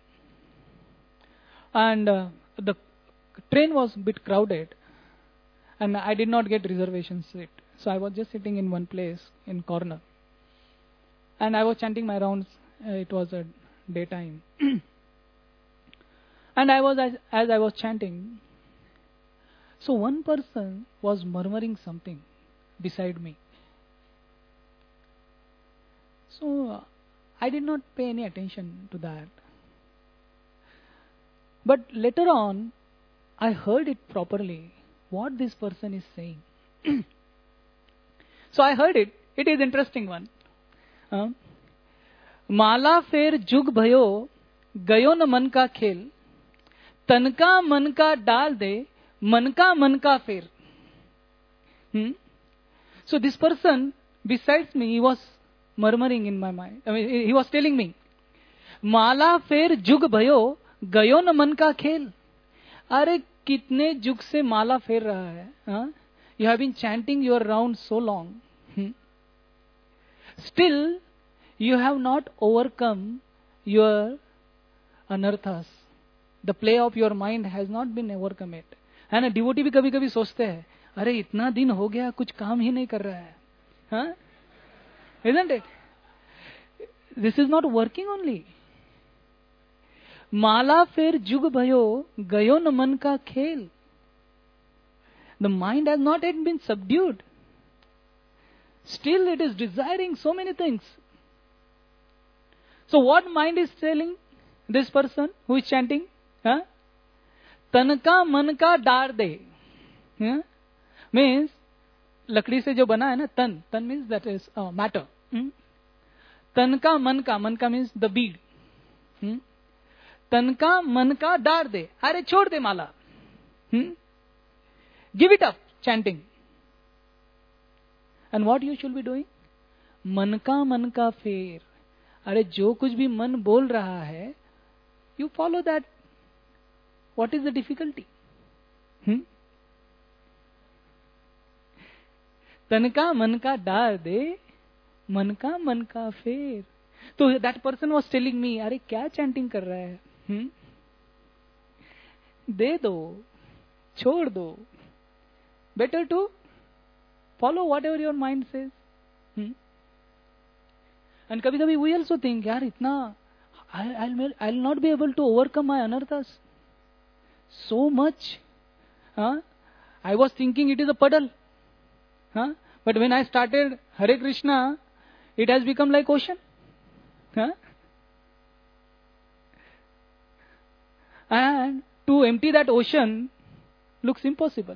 and the train was a bit crowded, and I did not get reservation seat. So I was just sitting in one place in corner, and I was chanting my rounds. It was a daytime, and as I was chanting, so one person was murmuring something beside me. So I did not pay any attention to that. But later on, I heard it properly, what this person is saying. So I heard it. It is interesting one. माला फेर जुग भयो गयो न मन का खेल तनका मन का डाल दे मन का फेर. So this person besides me, he was murmuring in my mind. I mean, he was telling me, माला फेर जुग भयो गयो न मन का खेल. अरे कितने जुग से माला फेर रहा है. You have been chanting your round so long. Still, you have not overcome your anarthas. The play of your mind has not been overcome it. है ना? डिवोटी भी कभी कभी सोचते हैं, अरे इतना दिन हो गया कुछ काम ही नहीं कर रहा है. हाँ? Isn't it? This is not working only. माला फेर जुग भयो गयो न मन का खेल. The mind has not yet been subdued. Still it is desiring so many things. So what mind is telling this person who is chanting? तनका मन का डार दे. Means लकड़ी से जो बना है ना, तन means that is matter. तनका मन का means the bead. तनका मन का डार दे. अरे छोड़ दे माला. Give it up, chanting. And what you should be doing? मन का फेर. अरे जो कुछ भी मन बोल रहा है, you follow that. What is the difficulty? तनका मन का डार दे मन का फेर. तो that person was telling me, अरे क्या chanting कर रहा है? दे दो, छोड़ दो. Better to follow whatever your mind says. And कभी कभी we also think, यार इतना I'll not be able to overcome my anarthas so much. I was thinking it is a puddle. But when I started Hare Krishna, it has become like ocean. And to empty that ocean looks impossible.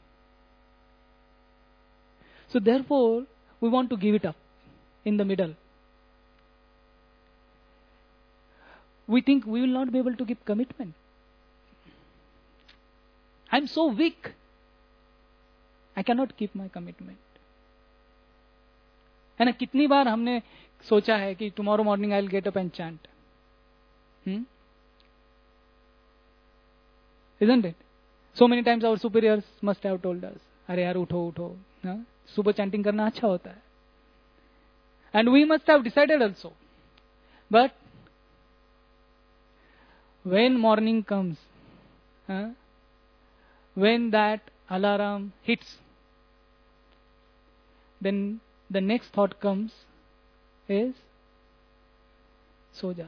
So therefore, we want to give it up in the middle. We think we will not be able to give commitment. I'm so weak. I cannot keep my commitment. है ना? कितनी बार हमने सोचा है कि tomorrow morning I'll get up and chant. Isn't it? So many times our superiors must have told us, अरे यार उठो. सुबह chanting करना अच्छा होता है. And we must have decided also. But when morning comes, when that alarm hits, then the next thought comes is, सो जा.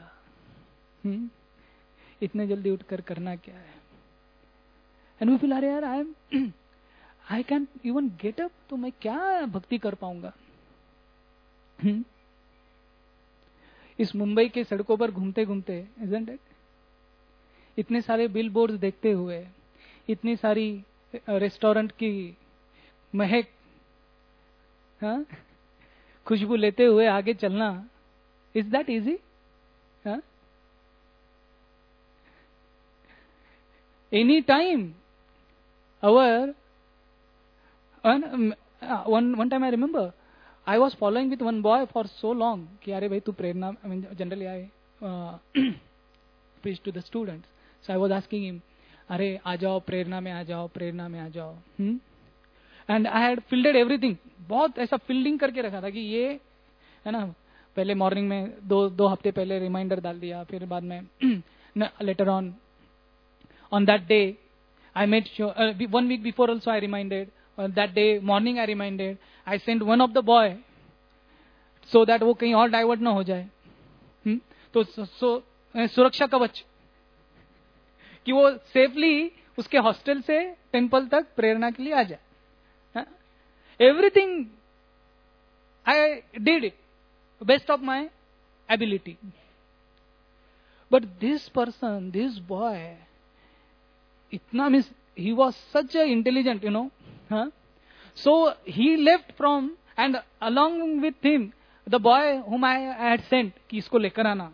इतने जल्दी उठकर करना क्या है? And we feel, अरे यार I can't even get up, तो मैं क्या भक्ति कर पाऊंगा? इस मुंबई के सड़कों पर घूमते घूमते, isn't it? इतने सारे बिल बोर्ड देखते हुए, इतनी सारी रेस्टोरेंट की महक, खुशबू लेते हुए आगे चलना, is that easy? Any time our one time I remember I was following with one boy for so long कि अरे भाई तू प्रेरणा, I mean generally I preach to the students, so I was asking him अरे आ जाओ प्रेरणा में आ जाओ, प्रेरणा में आ जाओ, and I had fielded everything, बहुत ऐसा फील्डिंग करके रखा था कि ये है ना, पहले मॉर्निंग में दो हफ्ते पहले रिमाइंडर डाल दिया, फिर बाद में later on that day I made sure 1 week before also I reminded, that day morning I reminded, I sent one of the boy so that वो कहीं और डाइवर्ट ना हो जाए, तो सुरक्षा कवच कि वो सेफली उसके हॉस्टल से टेम्पल तक प्रेरणा के लिए आ जाए. Everything I did it best of my ability, but this person, this boy, itna means he was such a intelligent, so he left from, and along with him the boy whom I had sent कि इसको लेकर आना,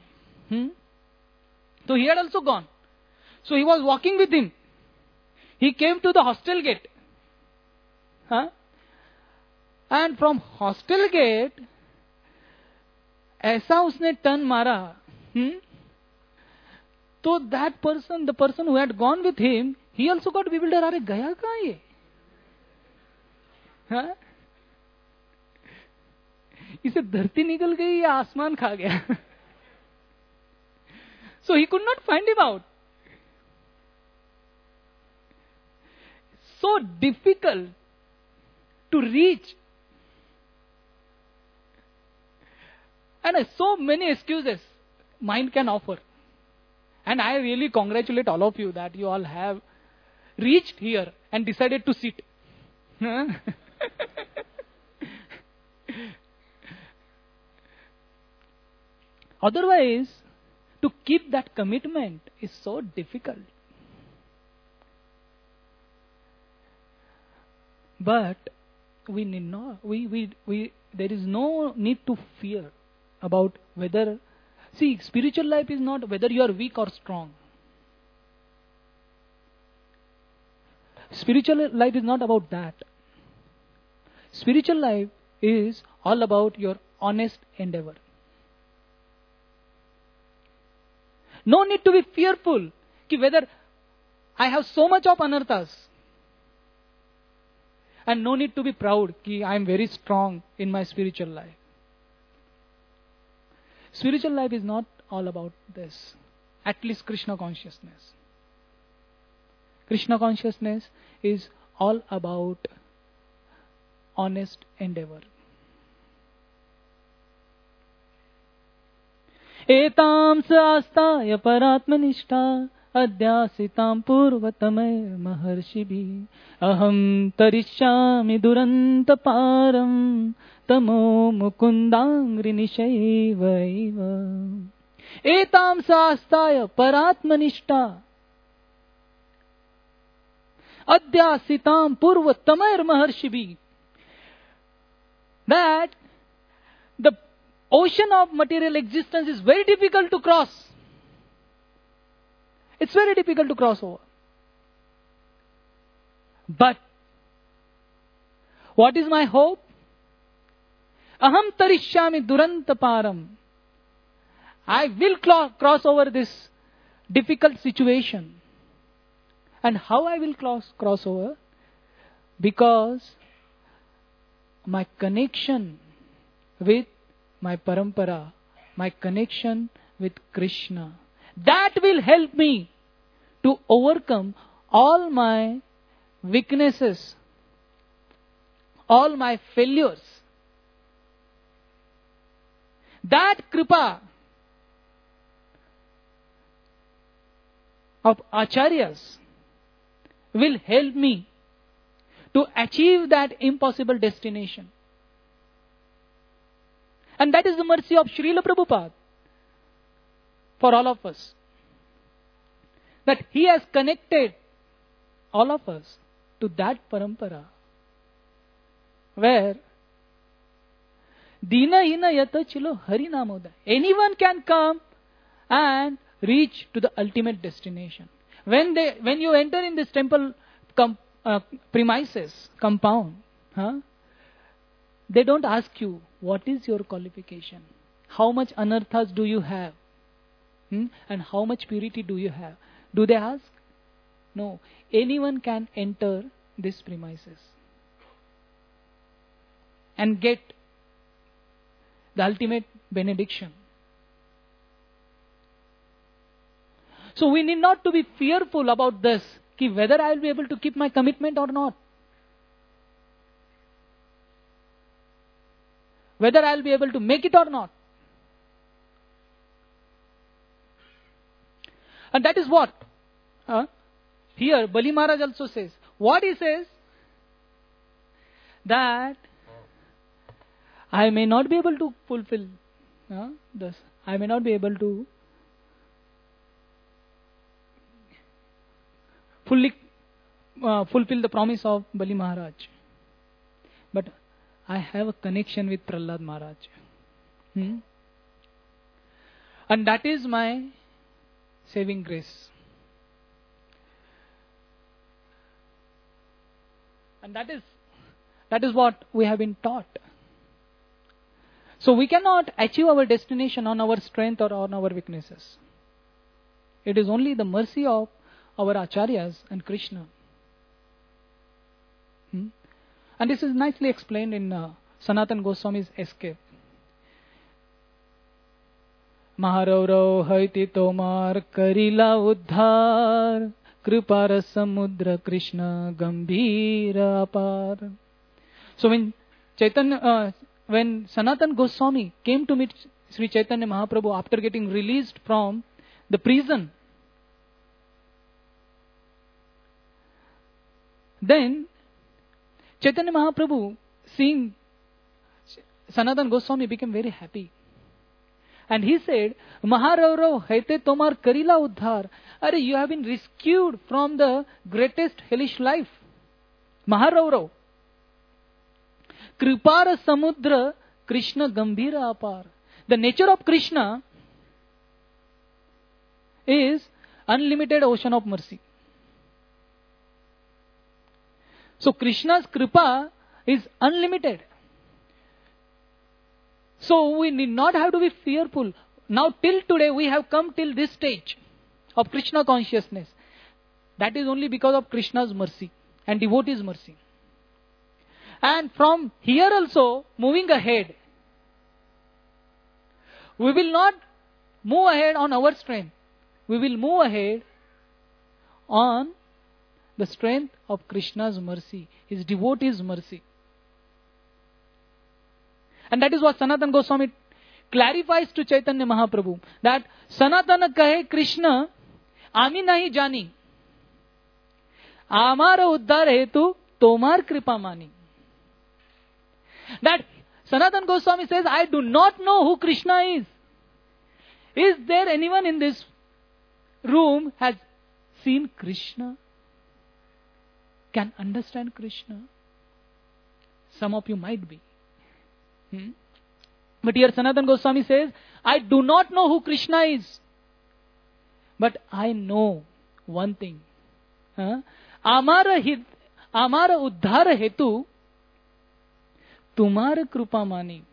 so he had also gone, so he was walking with him. He came to the hostel gate, and from hostel gate ऐसा उसने turn मारा, तो that person, the person who had gone with him, he also got bewildered. अरे गया कहाँ ये? इसे धरती निकल गई या आसमान खा गया? So he could not find him out. So difficult to reach, and so many excuses mind can offer. And I really congratulate all of you that you all have reached here and decided to sit. Otherwise, to keep that commitment is so difficult. But we need not. There is no need to fear about whether. See, spiritual life is not whether you are weak or strong. Spiritual life is not about that. Spiritual life is all about your honest endeavor. No need to be fearful कि whether I have so much of anarthas. And no need to be proud कि I am very strong in my spiritual life. Spiritual life is not all about this. At least Krishna consciousness. Krishna consciousness is all about honest endeavor. एतां सास्ताय परात्मनिष्ठा अध्यासितां पूर्वतमय महर्षिभिः अहं तरिष्यामि दुरन्तपारं तमो मुकुन्दाङ्घ्रिनिशैवैव. एतां सास्ताय परात्मनिष्ठा अध्यासितां पूर्वतमय महर्षिभिः. That the ocean of material existence is very difficult to cross. It's very difficult to cross over. But what is my hope? Aham tarishyami durantaparam. I will cross over this difficult situation. And how I will cross over? Because my connection with my parampara, my connection with Krishna, that will help me to overcome all my weaknesses, all my failures. That kripa of acharyas will help me to achieve that impossible destination. And that is the mercy of Srila Prabhupada for all of us. That he has connected all of us to that parampara where Dina hina yata chilo hari namoda. Anyone can come and reach to the ultimate destination. When you enter in this temple premises, compound, they don't ask you, what is your qualification? How much anarthas do you have? And how much purity do you have? Do they ask? No. Anyone can enter these premises and get the ultimate benediction. So we need not to be fearful about this, whether I will be able to keep my commitment or not. Whether I will be able to make it or not. And that is what here Bali Maharaj also says. What he says? That I may not be able to fulfill this. I may not be able to fully fulfill the promise of Bali Maharaj. But I have a connection with Prahlad Maharaj. And that is my saving grace. And that is what we have been taught. So we cannot achieve our destination on our strength or on our weaknesses. It is only the mercy of our acharyas and Krishna. And this is nicely explained in Sanatan Goswami's Escape. Maharao haiti tomar karila uddhar kripara samudra Krishna gambhira apar. So when Sanatan Goswami came to meet Sri Chaitanya Mahaprabhu after getting released from the prison, then Chaitanya Mahaprabhu, seeing Sanatan Goswami, became very happy. And he said, Maharao haite tomar karila uddhar. Are you have been rescued from the greatest hellish life. Maharao. Kripara samudra Krishna gambhira apar. The nature of Krishna is unlimited ocean of mercy. So Krishna's kripa is unlimited. So we need not have to be fearful. Now till today we have come till this stage of Krishna consciousness. That is only because of Krishna's mercy and devotee's mercy. And from here also, moving ahead, we will not move ahead on our strength. We will move ahead on the strength of Krishna's mercy, his devotee's mercy. And that is what Sanatana Goswami clarifies to Chaitanya Mahaprabhu, that Sanatana kahe Krishna ami nahi jani, amara uddhar hetu tomar kripa mani. That Sanatana Goswami says, I do not know who Krishna is. Is there anyone in this room has seen Krishna? Can understand Krishna? Some of you might be. But here Sanatana Goswami says, I do not know who Krishna is. But I know one thing. Amara uddhara hetu tumar krupa mani.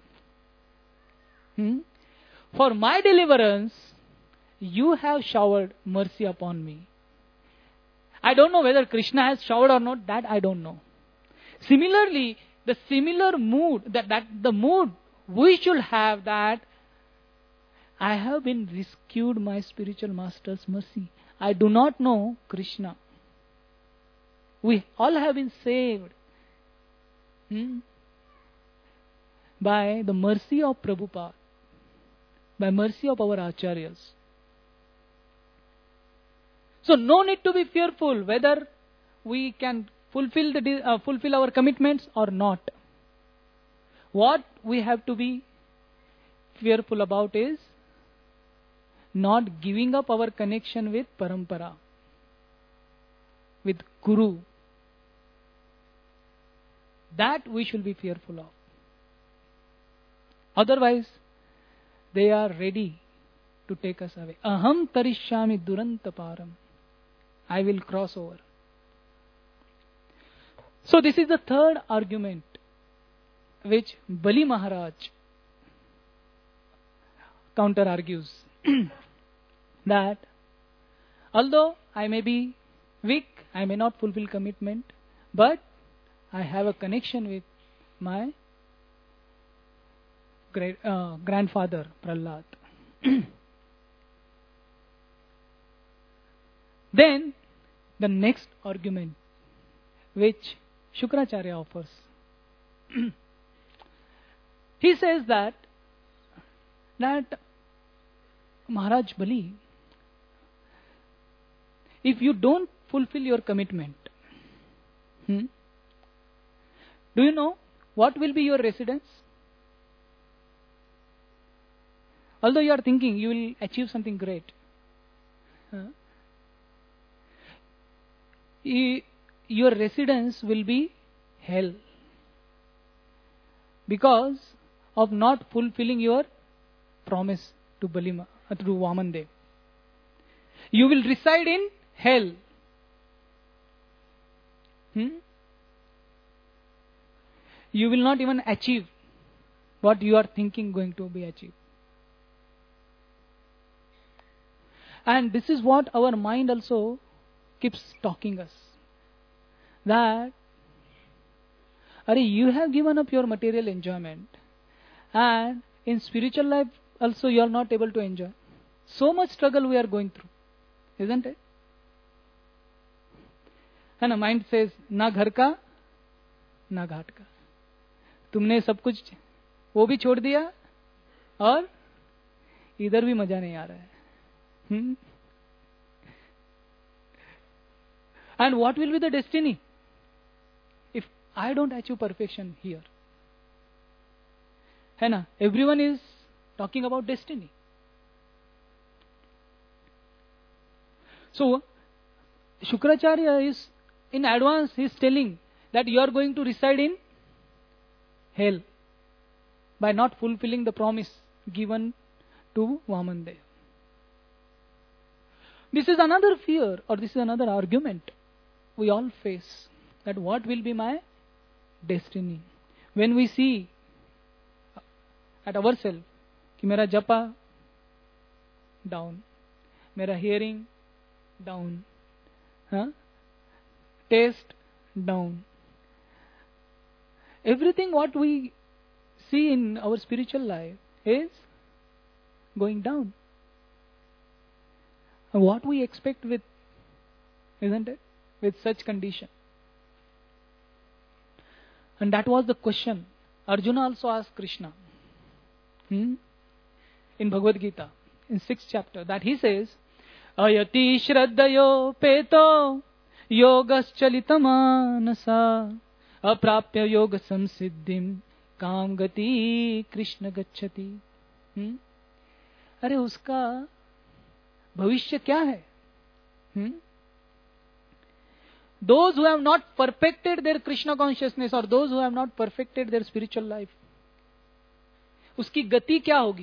For my deliverance, you have showered mercy upon me. I don't know whether Krishna has showered or not, that I don't know. Similarly, the similar mood, that the mood we should have, that I have been rescued my spiritual master's mercy. I do not know Krishna. We all have been saved by the mercy of Prabhupada, by mercy of our acharyas. So no need to be fearful whether we can fulfill our commitments or not. What we have to be fearful about is not giving up our connection with Parampara, with Guru. That we should be fearful of. Otherwise, they are ready to take us away. Aham tarishyami duranta param. I will cross over. So this is the third argument which Bali Maharaj counter argues. That although I may be weak, I may not fulfill commitment, but I have a connection with my grandfather Prahlad. Then the next argument which Shukracharya offers. He says that Maharaj Bali, if you don't fulfill your commitment, do you know what will be your residence? Although you are thinking you will achieve something great, your residence will be hell because of not fulfilling your promise to Vamandev. You will reside in hell. You will not even achieve what you are thinking going to be achieved. And this is what our mind also keeps talking us. That, you have given up your material enjoyment, and in spiritual life also you are not able to enjoy. So much struggle we are going through, isn't it? And the mind says, ना घर का ना घाट का, तुमने सब कुछ वो भी छोड़ दिया और इधर भी मजा नहीं आ रहा है. And what will be the destiny if I don't achieve perfection here? है ना? Everyone is talking about destiny. So Shukracharya is in advance, he is telling that you are going to reside in hell by not fulfilling the promise given to Vamandev. This is another fear, or this is another argument we all face, that what will be my destiny. When we see at ourselves कि मेरा japa down, मेरा hearing down, taste down, everything what we see in our spiritual life is going down. And what we expect with, isn't it, with such condition? And that was the question Arjuna also asked Krishna in Bhagavad Gita in 6th chapter, that he says, Ayati shraddayo peto yogas chalitamanasa aprapya yoga samsiddhim काम गति कृष्ण गच्छति. अरे उसका भविष्य क्या है? Those who have not perfected their Krishna consciousness, or those who have not perfected their spiritual life, उसकी गति क्या होगी?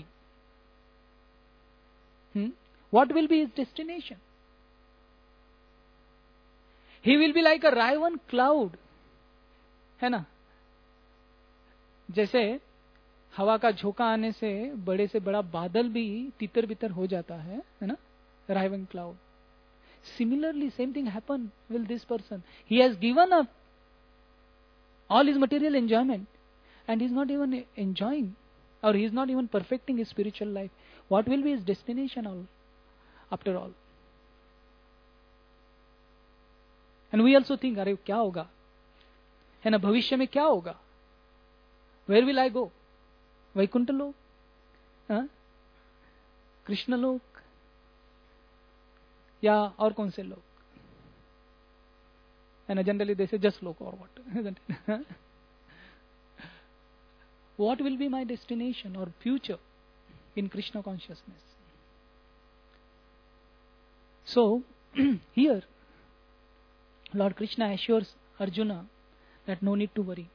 What will be his destination? He will be like a raven cloud, है ना? जैसे हवा का झोंका आने से बड़ा बादल भी तितर बितर हो जाता है ना? Raven cloud. Similarly, same thing happened with this person. He has given up all his material enjoyment, and he is not even enjoying, or he is not even perfecting his spiritual life. What will be his destination after all? And we also think, अरे क्या होगा, है ना, भविष्य में क्या होगा? Where will I go? Vaikuntha लोक, कृष्ण लोक, या और कौन से लोक? And generally they say just लोक, or what, isn't it? What will be my destination or future in Krishna consciousness? So here Lord Krishna assures Arjuna that no need to worry.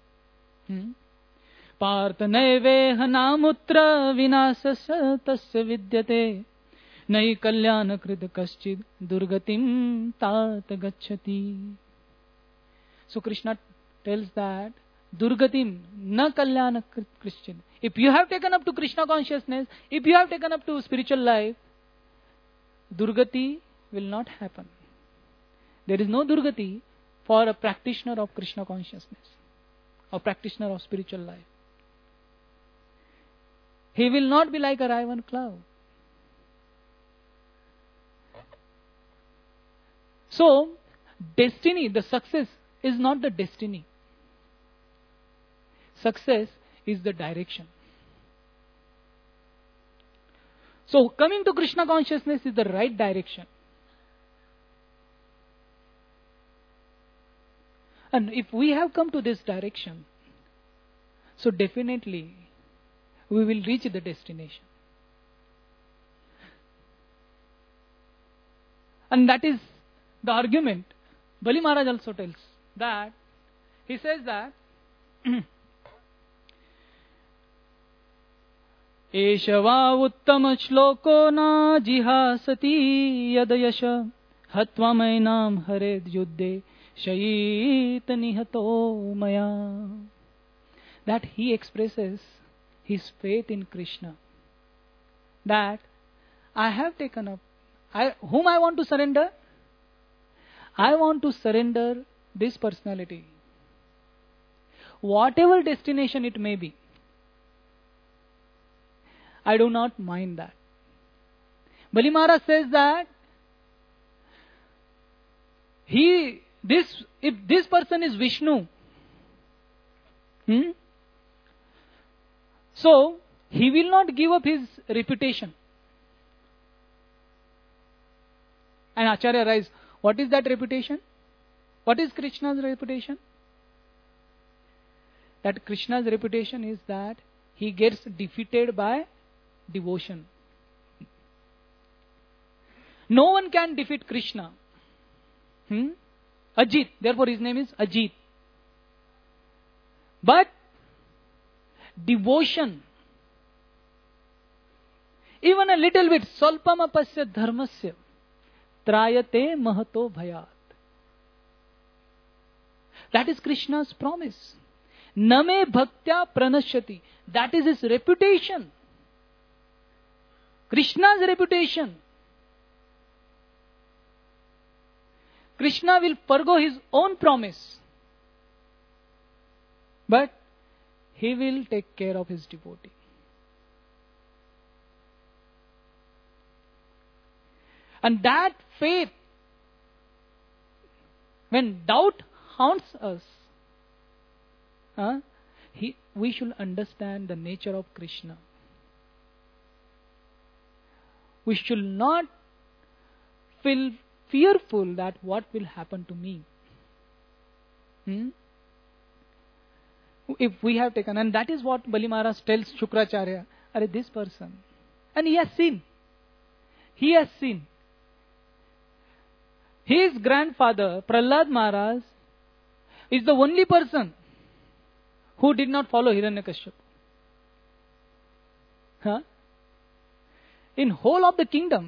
Partha नैवेह नामुत्र विनाशस तस्य विद्यते नई कल्याण कृत कश्चिद दुर्गतिम तात गच्छति. So Krishna tells that Durgatim na kalyana Christian. If you have taken up to Krishna consciousness, if you have taken up to spiritual life, Durgati will not happen. There is no Durgati for a practitioner of Krishna consciousness, a practitioner of spiritual life. He will not be like a raven cloud. So, destiny, the success is not the destiny. Success is the direction. So, coming to Krishna consciousness is the right direction. And if we have come to this direction, so definitely we will reach the destination. And that is the argument. Bali Maharaj also tells that, he says that, Eshava uttama shloko na jihasati yadayasha hatva mainam hared yuddhe shayit nihato maya. That he expresses his faith in Krishna. That I have taken up. Whom I want to surrender? I want to surrender this personality. Whatever destination it may be, I do not mind that. Bali Maharaj says that if this person is Vishnu, so he will not give up his reputation. And Acharya writes, what is that reputation? What is Krishna's reputation? That Krishna's reputation is that he gets defeated by devotion. No one can defeat Krishna. Ajit, therefore his name is Ajit. But devotion, even a little bit, salpam apasya dharmasya trayate mahato bhayat. That is Krishna's promise. Name bhaktya pranashyati. That is his reputation. Krishna's reputation. Krishna will forgo his own promise, but he will take care of his devotee. And that faith, when doubt haunts us, we should understand the nature of Krishna. We should not feel fearful that what will happen to me. If we have taken, and that is what Bali Maharaj tells Shukracharya, this person, and he has seen. His grandfather, Prahlad Maharaj, is the only person who did not follow Hiranyakashipu. In whole of the kingdom,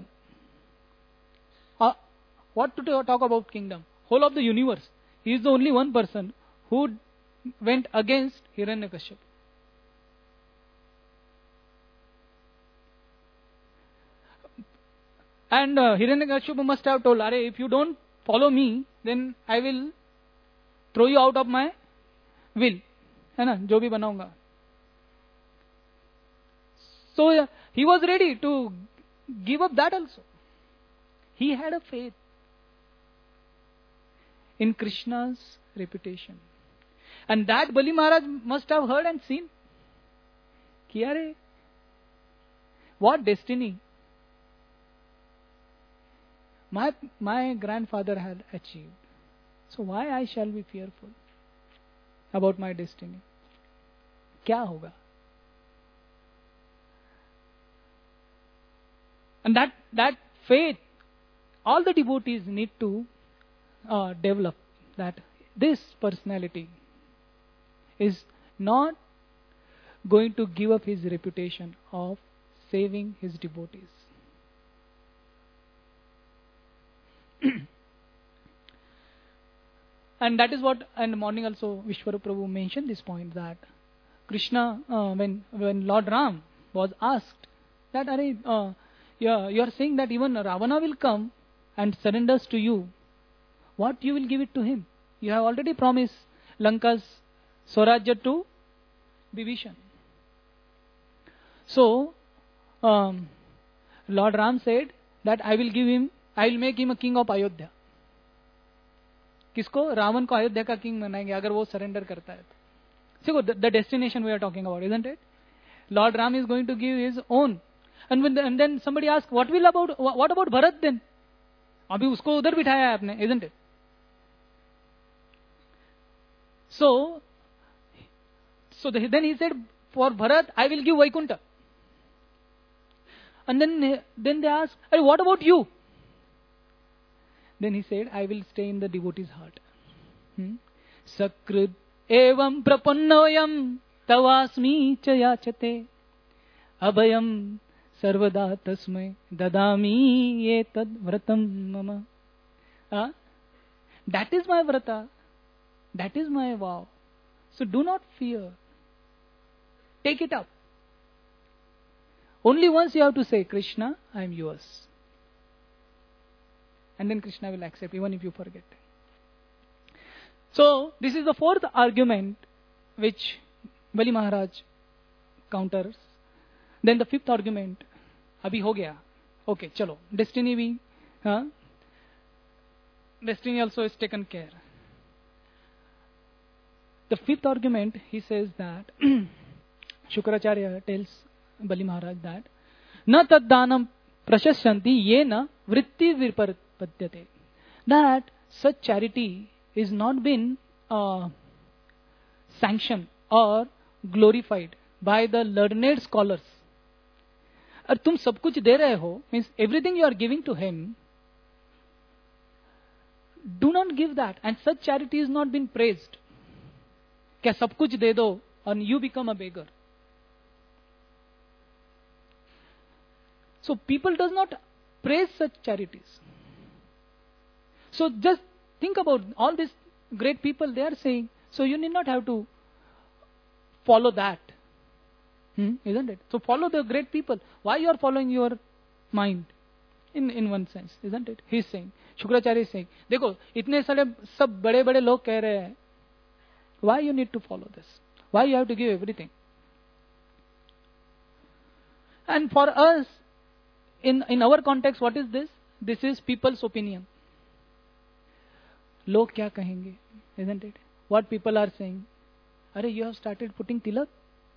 what to talk about kingdom? Whole of the universe, he is the only one person who went against Hiranyakashipu. And Hiranyakashipu must have told, if you don't follow me, then I will throw you out of my will. है ना, जो भी बनाऊंगा. So he was ready to give up that also. He had a faith in Krishna's reputation. And that Bali Maharaj must have heard and seen. Ki what destiny my grandfather had achieved. So why I shall be fearful about my destiny? क्या होगा? And that faith, all the devotees need to develop, that this personality is not going to give up his reputation of saving his devotees. and that is what, in the morning also Vishwarup Prabhu mentioned this point, that Krishna, when Lord Ram was asked that, you are saying that even Ravana will come and surrenders to you, what you will give it to him? You have already promised Lanka's Swarajya to Vibhishan. So, Lord Ram said that I will make him a king of Ayodhya. किसको? रावण को अयोध्या का king बनाएंगे अगर वो surrender करता है तो. See, the destination we are talking about, isn't it? Lord Ram is going to give his own. And then somebody asks, what about Bharat then? अभी उसको उधर बिठाया है आपने, isn't it? So then he said, for Bharat, I will give Vaikuntha. And then they asked, what about you? Then he said, I will stay in the devotee's heart. Sakrit evam prapannoyam tavasmi chayachate abhayam sarvada tasmai dadami etad vratam mama. That is my vrata. That is my vow. So do not fear. Take it up. Only once you have to say, Krishna, I am yours. And then Krishna will accept, even if you forget. So, this is the fourth argument which Bali Maharaj counters. Then the fifth argument, abhi ho gaya. Okay, chalo. Destiny also is taken care. The fifth argument, he says that, Shukracharya tells Bali Maharaj that, na tad danam prashasyanti yena vritti virpadyate. That such charity is not been sanctioned or glorified by the learned scholars. और तुम सब कुछ दे रहे हो, means everything you are giving to him, do not give that. And such charity is not been praised. क्या सब कुछ दे दो and you become a beggar. So people does not praise such charities. So just think about all these great people, they are saying, so you need not have to follow that. Isn't it? So follow the great people. Why you are following your mind? In one sense, isn't it? He is saying, Shukracharya is saying, देखो इतने सारे सब बड़े बड़े लोग कह रहे हैं, why you need to follow this? Why you have to give everything? And for us, in our context, what is this? This is people's opinion. लोग क्या कहेंगे? Isn't it? What people are saying? अरे you have started putting tilak?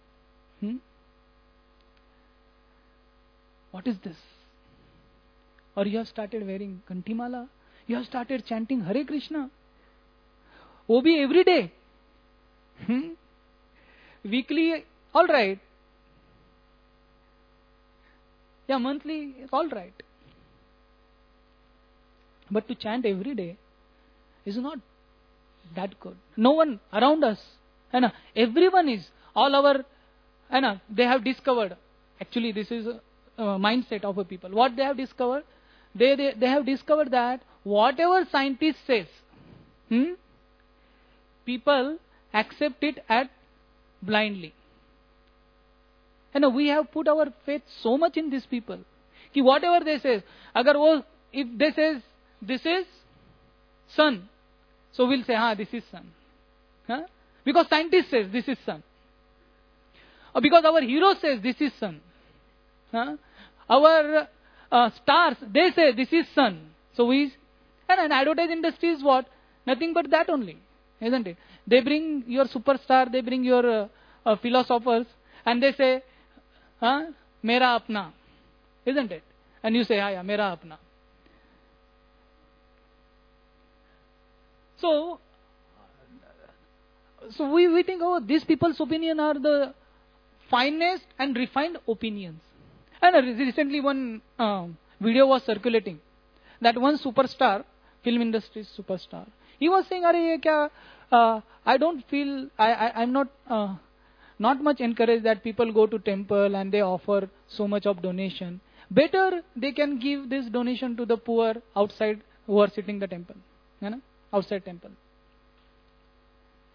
What is this? Or you have started wearing kantimala? You have started chanting Hare Krishna? वो भी every day. Weekly, all right. Yeah, monthly, all right. But to chant every day is not that good. No one around us, everyone is, all our, they have discovered, actually this is a mindset of a people. What they have discovered? They have discovered that whatever scientist says, people accept it blindly. We have put our faith so much in these people. Ki whatever they say, if they say this is sun, so we'll say, this is sun. Because scientist says this is sun. Or because our hero says this is sun. Our stars, they say this is sun. So and an advertising industry is what? Nothing but that only. Isn't it? They bring your superstar, they bring your philosophers, and they say, Mera apna. Isn't it? And you say, yeah, Mera apna. So we think, these people's opinion are the finest and refined opinions. And recently one video was circulating that one superstar, film industry superstar, he was saying, I don't feel, I'm not much encouraged that people go to temple and they offer so much of donation. Better they can give this donation to the poor outside who are sitting the temple, outside temple.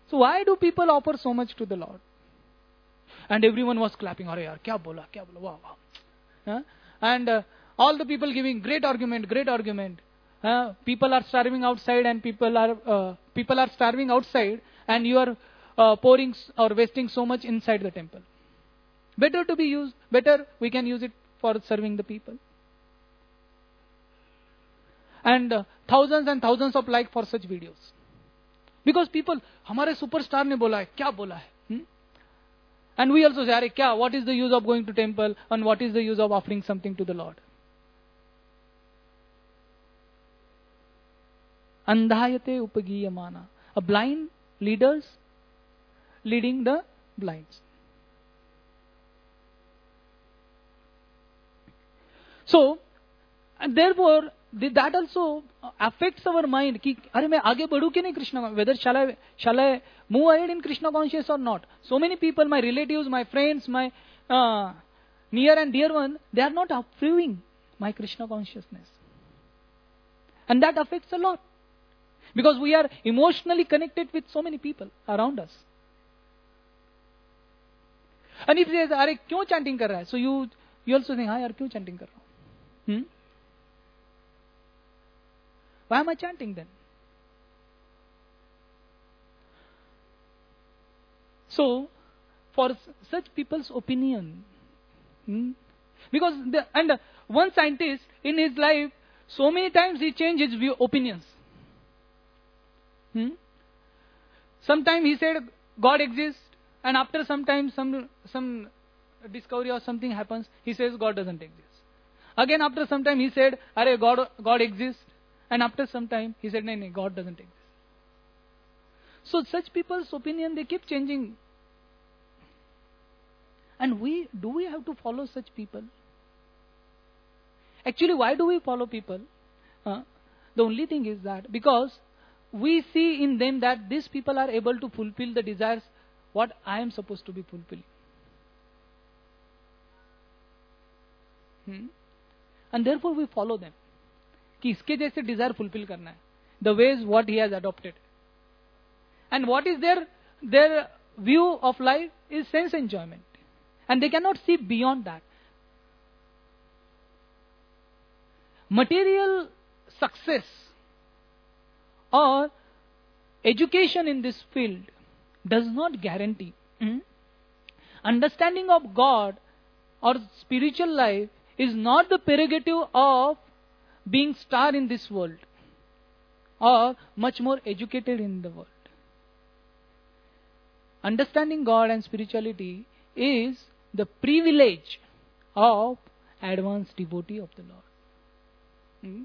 So why do people offer so much to the Lord? And everyone was clapping. Arey yaar, kya bola, wow, wow. And all the people giving great argument. People are starving outside, and people are starving outside, and you are pouring or wasting so much inside the temple. Better we can use it for serving the people. And thousands and thousands of likes for such videos. Because people, हमारे superstar ने बोला है, क्या बोला है? And we also say, अरे क्या, what is the use of going to temple, and what is the use of offering something to the Lord? Andhayate upagiyamana. A blind leaders leading the blinds. So, and therefore, that also affects our mind. कि अरे मैं आगे बढ़ूं कि नहीं Krishna, whether shall I move ahead in Krishna consciousness or not? So many people, my relatives, my friends, my near and dear one, they are not approving my Krishna consciousness, and that affects a lot because we are emotionally connected with so many people around us. And if they say, अरे क्यों chanting कर रहा है? So you also think, हाँ यार क्यों chanting कर रहा हूँ? Why am I chanting then? So, for such people's opinion, because one scientist in his life, so many times he changed his opinions. Sometimes he said God exists, and after some time, some discovery or something happens, he says God doesn't exist. Again, after some time, he said, "Arey God exists." And after some time, he said, no, God doesn't exist. So such people's opinion, they keep changing. And do we have to follow such people? Actually, why do we follow people? The only thing is that because we see in them that these people are able to fulfill the desires what I am supposed to be fulfilling. And therefore we follow them. कि इसके जैसे Dzire fulfil करना है, the ways what he has adopted, and what is their view of life is sense enjoyment, and they can not see beyond that. Material success और education in this field does not guarantee. Understanding of God or spiritual life is not the prerogative of being star in this world or much more educated in the world. Understanding God and spirituality is the privilege of advanced devotee of the Lord.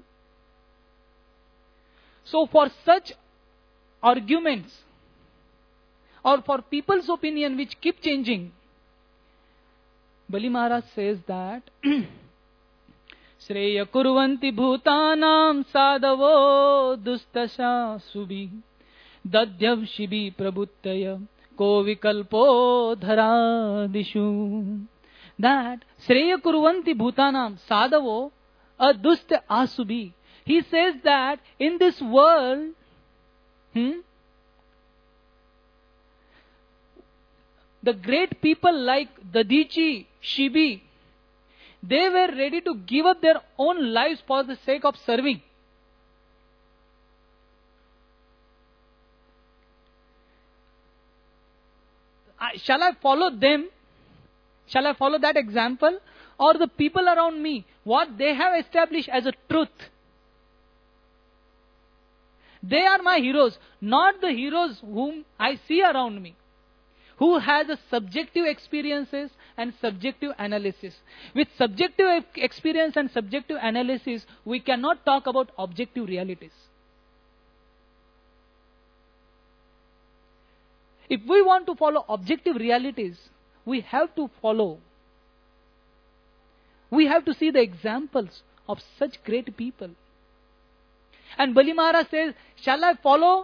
So for such arguments or for people's opinion which keep changing, Bali Maharaj says that Shreya kurvanti bhutanam sadavo dustasha subhi dadhyav shibi prabhuttaya ko vikalpo dharadishu. That Shreya kurvanti bhutanam sadavo adust asubi. He says that in this world, the great people like Dadichi, Shibi, they were ready to give up their own lives for the sake of serving. Shall I follow them? Shall I follow that example? Or the people around me, what they have established as a truth? They are my heroes, not the heroes whom I see around me, who has a subjective experiences and subjective analysis. With subjective experience and subjective analysis, we cannot talk about objective realities. If we want to follow objective realities, we have to see the examples of such great people. And Bali Maharaj says, shall I follow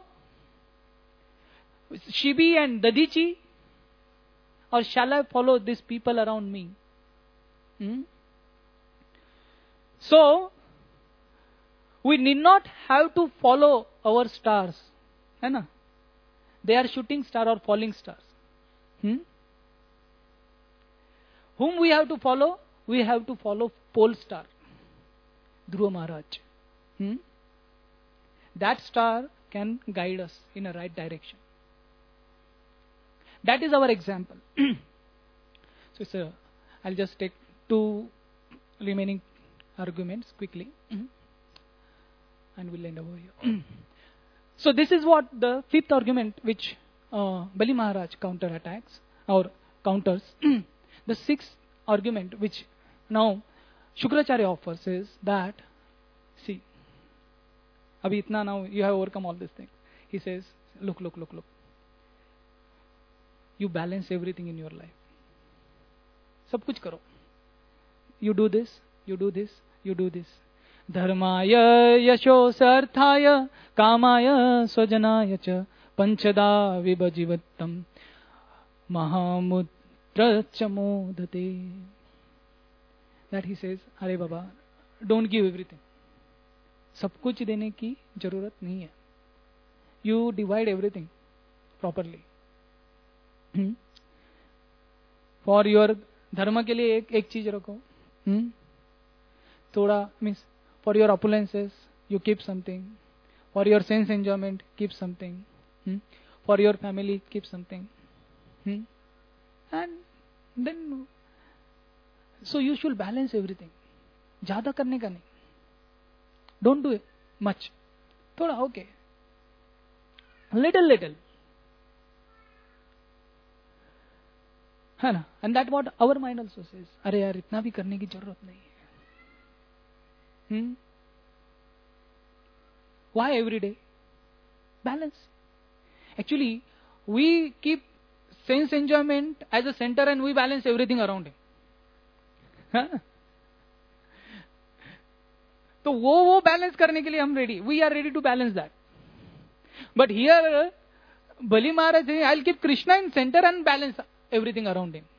Shibi and Dadichi? Or shall I follow these people around me? So, we need not have to follow our stars. They are shooting star or falling stars. Whom we have to follow? We have to follow pole star, Dhruva Maharaj. That star can guide us in a right direction. That is our example. So, sir, I'll just take 2 remaining arguments quickly, and we'll end over here. So, this is what the 5th argument which Bali Maharaj counterattacks or counters. The 6th argument which now Shukracharya offers is that, see, abhi itna now you have overcome all these things. He says, look. You balance everything in your life. Sab kuch karo. You do this, you do this, you do this. Dharmaya yasho sarthaya kamaya swajanaya cha panchada vibhajivattam mahamudra chamodate. That he says, Hare Baba, don't give everything. सब कुछ देने की जरूरत नहीं है. You divide everything properly. For your धर्म के लिए एक चीज रखो. थोड़ा means for your opulences you keep something. For your sense enjoyment keep something. For your family keep something. And then so you should balance everything. ज्यादा करने का नहीं. Don't do it much. थोड़ा okay. Little. है ना? And that what our mind also says. अरे यार इतना भी करने की जरूरत नहीं है. Why every day? Balance. Actually, we keep sense enjoyment as a center and we balance everything around him. तो वो बैलेंस करने के लिए हम ready. We are ready to balance that. But here Bali Maharaj, I will keep Krishna in centre and balance everything around him.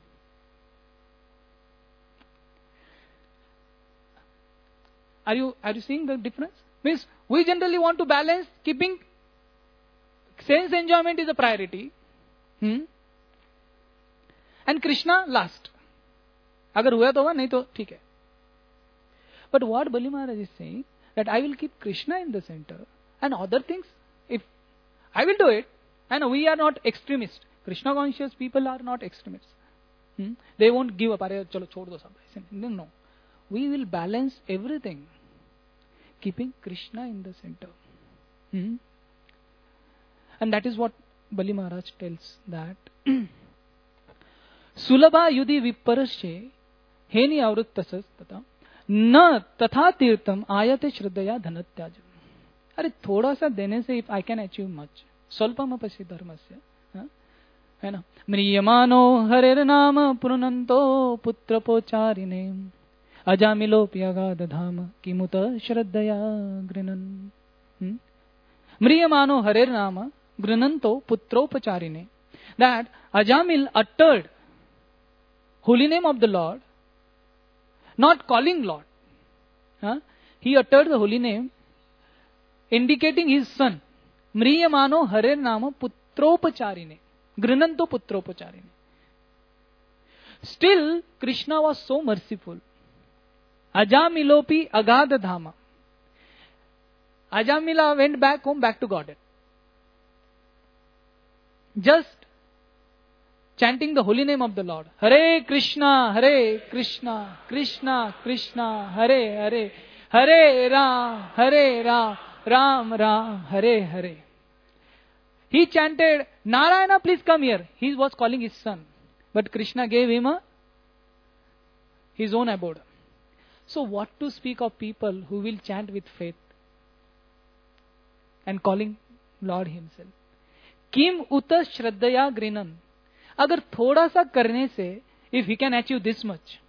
Are you seeing the difference? Means we generally want to balance, keeping sense enjoyment is a priority, and Krishna last. अगर हुआ तो हुआ, नहीं तो ठीक है. But what Bali Maharaj is saying, that I will keep Krishna in the center and other things, if I will do it, and we are not extremists. Krishna conscious people are not extremists. They won't give up. Arey chalo chhod do sab. No. We will balance everything, keeping Krishna in the center. And that is what Bali Maharaj tells, that Sulabha yudhi viparashe heni avrittasas tata न तथा तीर्थम आयते श्रद्धया धनत्याजम. अरे थोड़ा सा देने से if I can achieve much, स्वल्पम अपि धर्मस्य, है ना. म्रियमानो हरेर नाम पुनन्तो पुत्रपोचारिणे अजामिलोपि अगाध धाम किमुत श्रद्धया गृणन्. म्रियमानो हरेर नाम गृणन्तो पुत्रोपचारिणे. That Ajamil uttered holy name of the Lord, not calling Lord. He uttered the holy name, indicating his son. Mriyamano Harer Nama Putropacharine. Grinanto Putropacharine. Still, Krishna was so merciful. Ajamilopi Agada Dhama. Ajamila went back home, back to Godhead. Just chanting the holy name of the Lord. Hare Krishna, Krishna Krishna, Hare Hare, Hare Ram, Ram Ram, Hare Hare. He chanted, Narayana, please come here. He was calling his son. But Krishna gave him his own abode. So what to speak of people who will chant with faith and calling Lord himself? Kim uta shraddhaya grinan. अगर थोड़ा सा करने से, if he can achieve this much,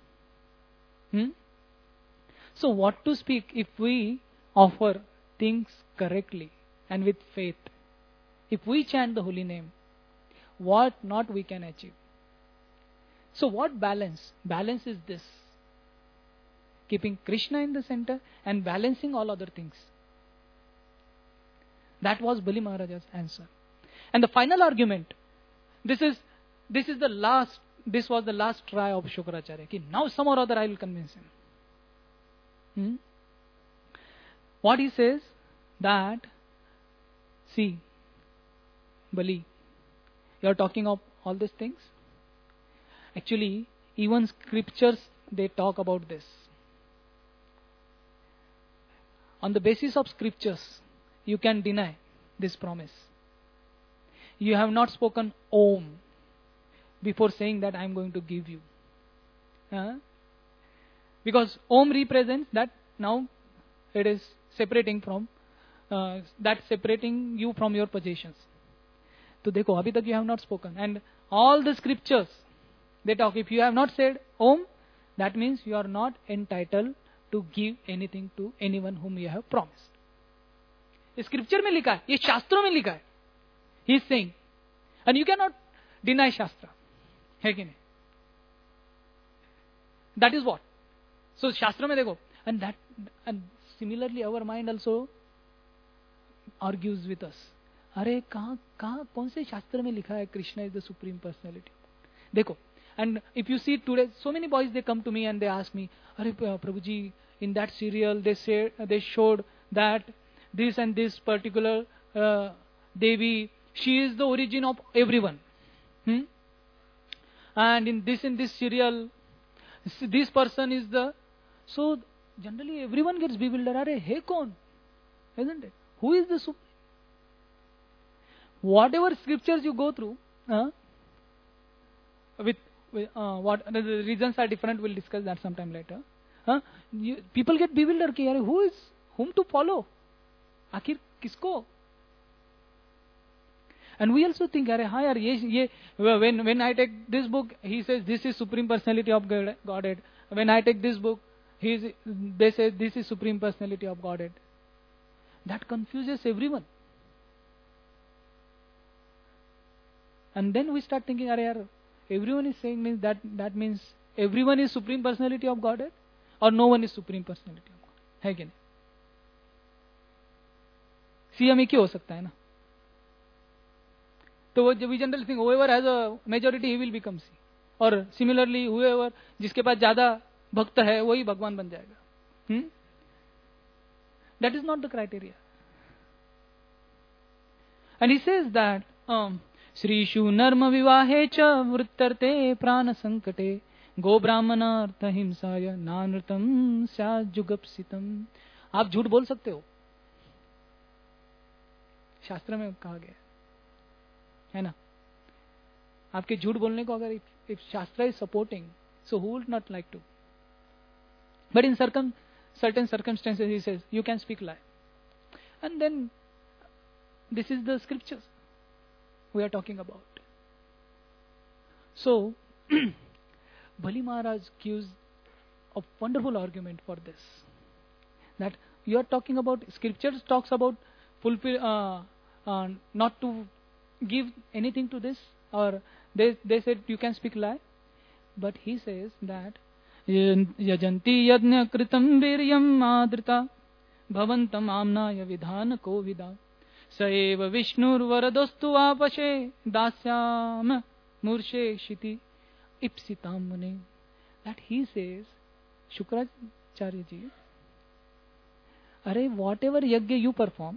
so what to speak if we offer things correctly and with faith? If we chant the holy name, what not we can achieve? So what balance? Balance is this: keeping Krishna in the center and balancing all other things. That was Bali Maharaja's answer. And the final argument, this was the last try of Shukracharya. Ki now some or other I will convince him. What he says that, see, Bali, you are talking of all these things. Actually, even scriptures, they talk about this. On the basis of scriptures, you can deny this promise. You have not spoken Om before saying that I am going to give you. Because Om represents that now it is separating you from your possessions. So देखो, अभी तक you have not spoken. And all the scriptures, they talk, if you have not said Om, that means you are not entitled to give anything to anyone whom you have promised. ये scripture में लिखा है, ये शास्त्रों में लिखा है. He is saying, and you cannot deny Shastra. है कि नहीं? That is what. So शास्त्र में देखो, and similarly our mind also argues with us. अरे कहाँ कौन से शास्त्र में लिखा है Krishna is the supreme personality? देखो, and if you see today, so many boys they come to me and they ask me, अरे Prabhuji, in that serial they showed that this and this particular Devi, she is the origin of everyone. And in this serial, this person is the. So generally everyone gets bewildered. Are hey kon? Isn't it? Who is the supreme? Whatever scriptures you go through, with what the reasons are different, we'll discuss that sometime later. People get bewildered. Ki, whom to follow? आखिर किसको? And we also think, अरे हाँ यार when I take this book, he says this is supreme personality of Godhead. When I take this book, they say this is supreme personality of Godhead. That confuses everyone. And then we start thinking, अरे यार, everyone is saying means that means everyone is supreme personality of Godhead, or no one is supreme personality of God. है कि नहीं? CM एक ही हो सकता है ना. तो वो we generally think whoever has a majority he will become C. और similarly whoever जिसके पास ज्यादा भक्त है वही भगवान बन जाएगा. That is not the criteria. And he says that श्रीषु नर्म विवाहे च वृत्तर्ते प्राण संकटे गो ब्राह्मणार्थ हिंसाय नानृतम स्यात् जुगप्सितम. आप झूठ बोल सकते हो, शास्त्र में कहा गया है ना. आपके झूठ बोलने को अगर if शास्त्र is supporting, so who would not like to? But in certain circumstances he says you can speak lie. And then this is the scriptures we are talking about. So Bali Maharaj gives a wonderful argument for this, that you are talking about, scriptures talks about fulfill not to give anything to this, or they said you can speak lie, but he says that yajanti yajna kritam viryam adrita bhavantam amnaya vidhana kovida saeva vishnur varadostu apashe dasyam murshe shiti ipsitam mune. That he says, Shukracharya ji, अरे whatever yajna you perform,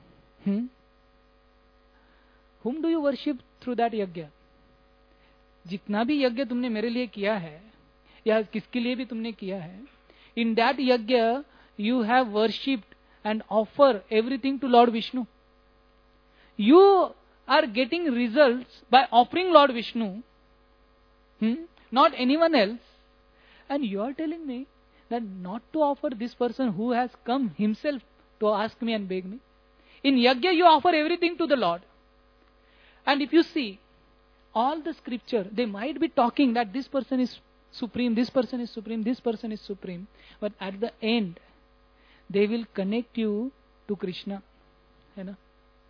whom do you worship through that yajna? जितना भी यज्ञ तुमने मेरे लिए किया है या किसके लिए भी तुमने किया है, in that yajna you have worshipped and offer everything to Lord Vishnu. You are getting results by offering Lord Vishnu, not anyone else. And you are telling me that not to offer this person who has come himself to ask me and beg me. In yajna you offer everything to the Lord. And if you see, all the scripture, they might be talking that this person is supreme, this person is supreme, this person is supreme. But at the end, they will connect you to Krishna. You know?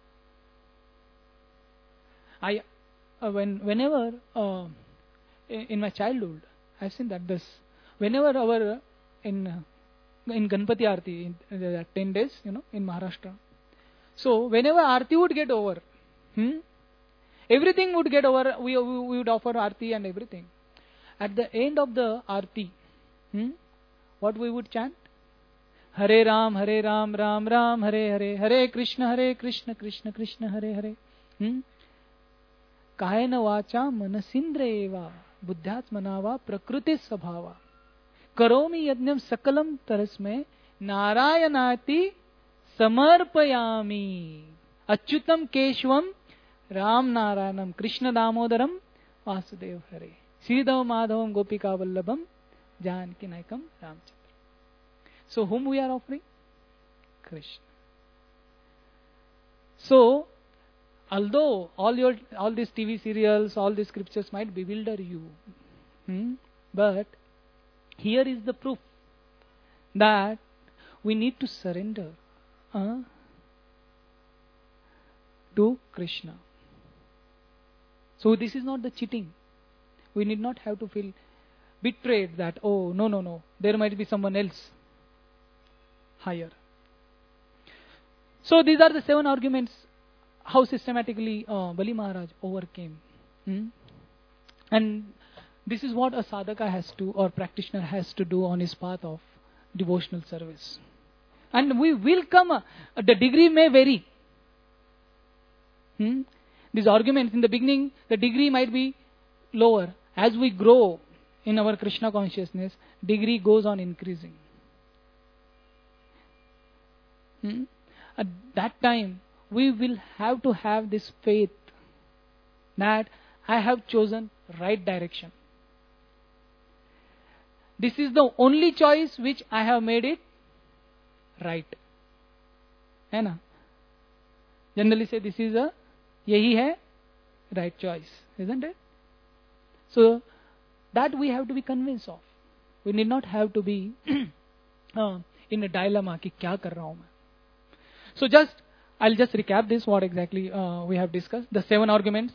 Whenever in my childhood, I've seen that whenever our in Ganpati Aarti, in 10 days, in Maharashtra. So whenever Aarti would get over, Everything would get over, we would offer Aarti and everything. At the end of the Aarti, what we would chant? Hare Ram, Ram Ram, Hare Hare, Hare Krishna, Krishna Krishna, Hare Hare. Kayena vacha manasindreva buddhyatmanava prakriti sabhava karomi yajnam sakalam tarasme narayanati samarpayami achyutam keshvam ram narayanam krishna damodaram vasudev hare sridhav madhavam gopika vallabham janki naikam ramchandra. So whom we are offering? Krishna. So although all these TV serials, all these scriptures might bewilder you, but here is the proof that we need to surrender to Krishna. So this is not the cheating. We need not have to feel betrayed that, oh, no, there might be someone else higher. So these are the 7 arguments how systematically Bali Maharaj overcame. And this is what a sadhaka has to, or practitioner has to do on his path of devotional service. And we will come, the degree may vary. These arguments in the beginning, the degree might be lower. As we grow in our Krishna consciousness, degree goes on increasing. At that time, we will have to have this faith that I have chosen right direction. This is the only choice which I have made it right. है ना? Generally say this is a यही है right choice, isn't it? So that we have to be convinced of. We need not have to be in a dilemma कि क्या कर रहा हूँ मैं. So I'll just recap this, what exactly we have discussed. The 7 arguments.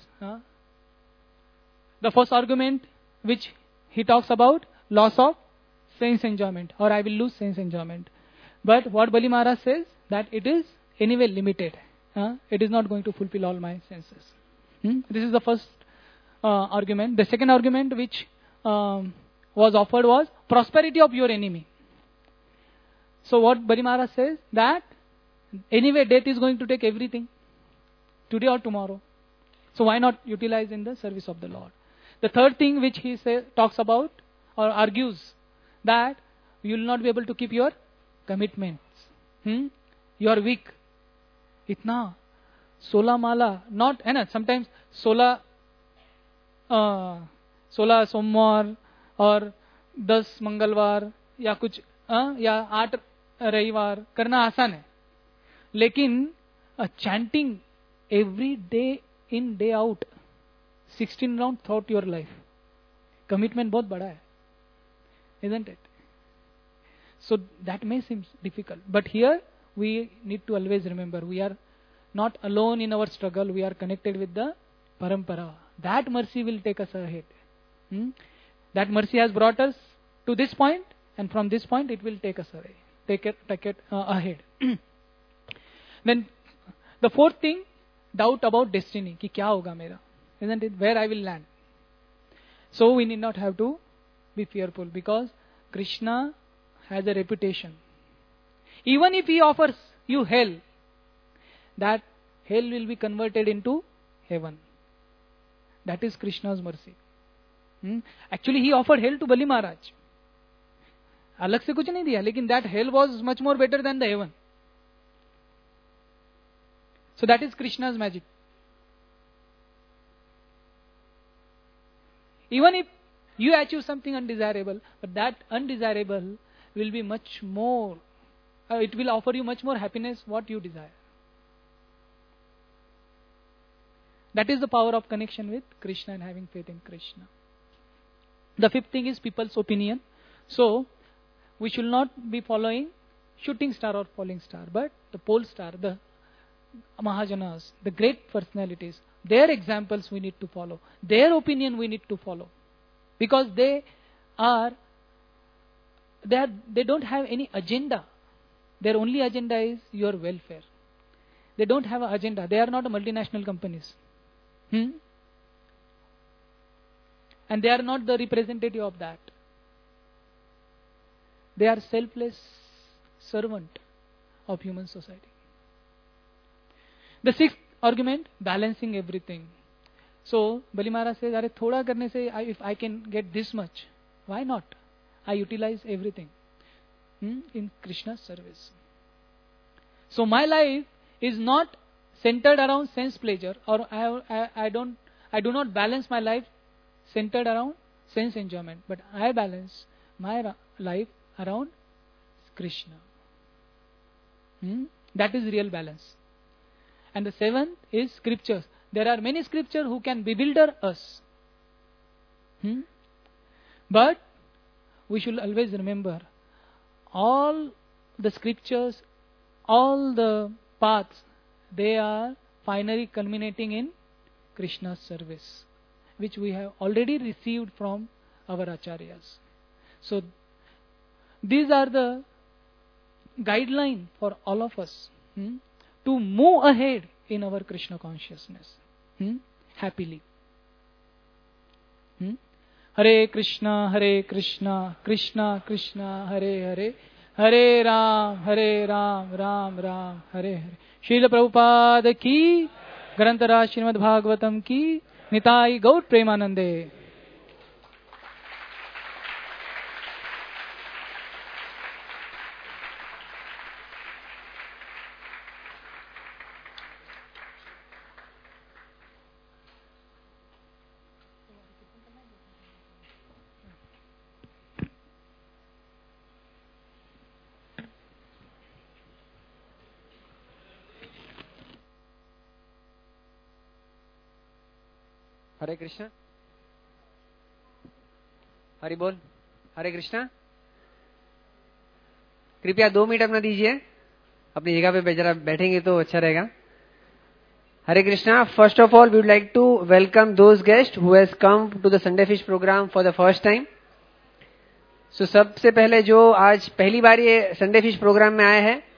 The first argument which he talks about, loss of sense enjoyment, or I will lose sense enjoyment. But what Bali Maharaj says, that it is anyway limited. It is not going to fulfill all my senses. This is the first argument. The second argument which was offered was prosperity of your enemy. So what Bali Maharaj says, that anyway death is going to take everything, today or tomorrow. So why not utilize in the service of the Lord? The third thing which he talks about or argues, that you will not be able to keep your commitments. You are weak. Itna 16 mala, not, है ना, sometimes 16 सोमवार और 10 मंगलवार या कुछ या 8 रविवार करना आसान है, लेकिन chanting every day in day out 16 round throughout your life, commitment बहुत बड़ा है, isn't it? So that may seem difficult, but here we need to always remember we are not alone in our struggle. We are connected with the parampara. That mercy will take us ahead. That mercy has brought us to this point, and from this point it will take us away, take it ahead. Then the fourth thing, doubt about destiny, कि क्या होगा मेरा, isn't it? Where I will land. So we need not have to be fearful, because Krishna has a reputation. Even if he offers you hell, that hell will be converted into heaven. That is Krishna's mercy. Actually he offered hell to Bali Maharaj. अलग से कुछ नहीं दिया, लेकिन that hell was much more better than the heaven. So that is Krishna's magic. Even if you achieve something undesirable, but that undesirable will be much more, it will offer you much more happiness what you desire. That is the power of connection with Krishna and having faith in Krishna. The fifth thing is people's opinion. So we should not be following shooting star or falling star, but the pole star, the Mahajanas, the great personalities, their examples we need to follow. Their opinion we need to follow. Because they don't have any agenda. Their only agenda is your welfare. They don't have an agenda. They are not multinational companies. And they are not the representative of that. They are selfless servant of human society. The sixth argument, balancing everything. So, Bali Maharaj says, "Are thoda karne se, if I can get this much, why not? I utilize everything in Krishna's service." So, my life is not centered around sense pleasure, or I do not balance my life centered around sense enjoyment, but I balance my life around Krishna. That is real balance. And the seventh is scriptures. There are many scriptures who can bewilder us. But we should always remember, all the scriptures, all the paths, they are finally culminating in Krishna's service, which we have already received from our acharyas. So, these are the guidelines for all of us to move ahead in our Krishna consciousness happily. Hare Krishna, Krishna Krishna, Hare Hare, Hare Ram, Ram Ram, Hare Hare. Srila Prabhupada ki, Grantara Srimad Bhagavatam ki, Nitai Gaur Premanande. हरे कृष्णा, हरि बोल, हरे कृष्णा। कृपया 2 minute अपना दीजिए, अपनी जगह पे जरा बैठेंगे तो अच्छा रहेगा। Hare Krishna. First of all we would like to welcome those guest who has come to the Sunday feast programme for the first time. So सबसे पहले जो आज पहली बार ये संडे फिश प्रोग्राम में आए हैं,